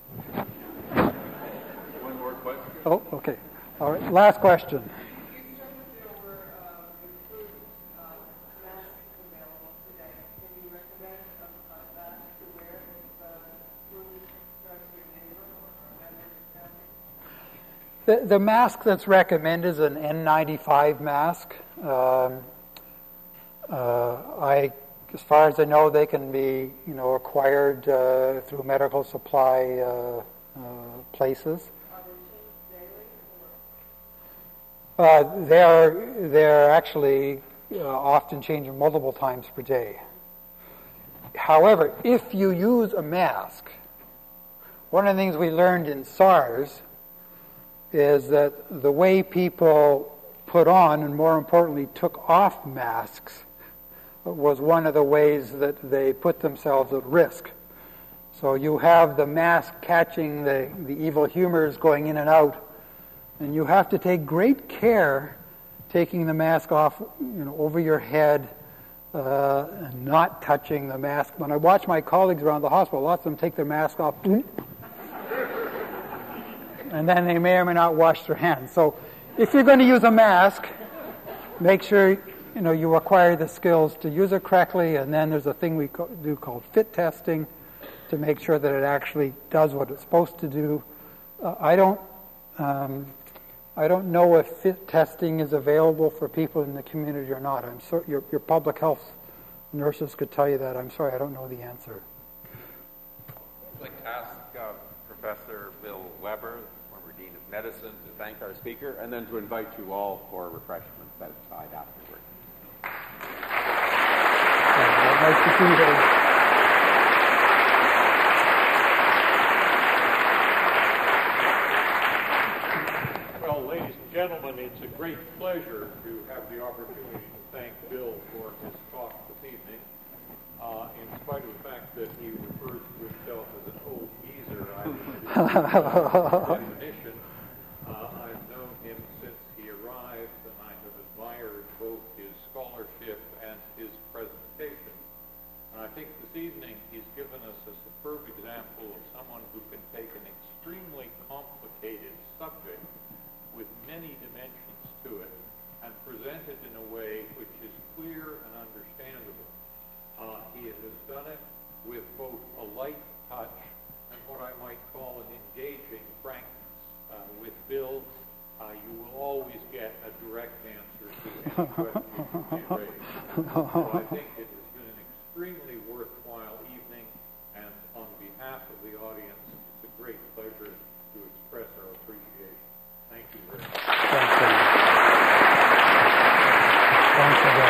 One more question. Oh, okay. All right. Last question. You said that there were uh, improved uh, masks available today. Can you recommend a The, the mask that's recommended is an N ninety-five mask. Um, uh, I, as far as I know, they can be, you know, acquired uh, through medical supply uh, uh, places. Uh, they're they're actually uh, often changing multiple times per day. However, if you use a mask, one of the things we learned in SARS is that the way people put on, and more importantly, took off masks, was one of the ways that they put themselves at risk. So you have the mask catching the, the evil humors going in and out, and you have to take great care taking the mask off, you know, over your head, uh, and not touching the mask. When I watch my colleagues around the hospital, lots of them take their mask off, and then they may or may not wash their hands. So if you're going to use a mask, make sure, you know, you acquire the skills to use it correctly, and then there's a thing we co- do called fit testing to make sure that it actually does what it's supposed to do. Uh, I don't um, I don't know if fit testing is available for people in the community or not. I'm so, your, your public health nurses could tell you that. I'm sorry, I don't know the answer. I'd like to ask uh, Professor Bill Weber, former Dean of Medicine, to thank our speaker, and then to invite you all for refreshments outside afterward. Nice to see you. Well, ladies and gentlemen, it's a great pleasure to have the opportunity to thank Bill for his talk this evening. Uh, in spite of the fact that he refers to himself as an old geezer, I would definition. Uh, I've known him since he arrived, and I have admired both his scholarship and his presentation. And I think this evening he's given us a superb example of someone who can take an extremely complicated subject with many dimensions to it and present it in a way which is clear and understandable. Uh, he has done it with both a light touch and what I might call an engaging frankness. Uh, with Bill, uh, you will always get a direct answer to any question you may raise. So I think it has been an extremely worthwhile evening, and on behalf of the audience, it's a great pleasure to express our appreciation. Thank you very much. Thanks, Thanks again.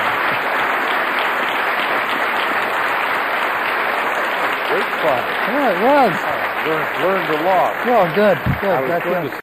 Great fun. Yeah, it was. Uh, learned, learned a lot. Well, good. Good. I was That's going it. to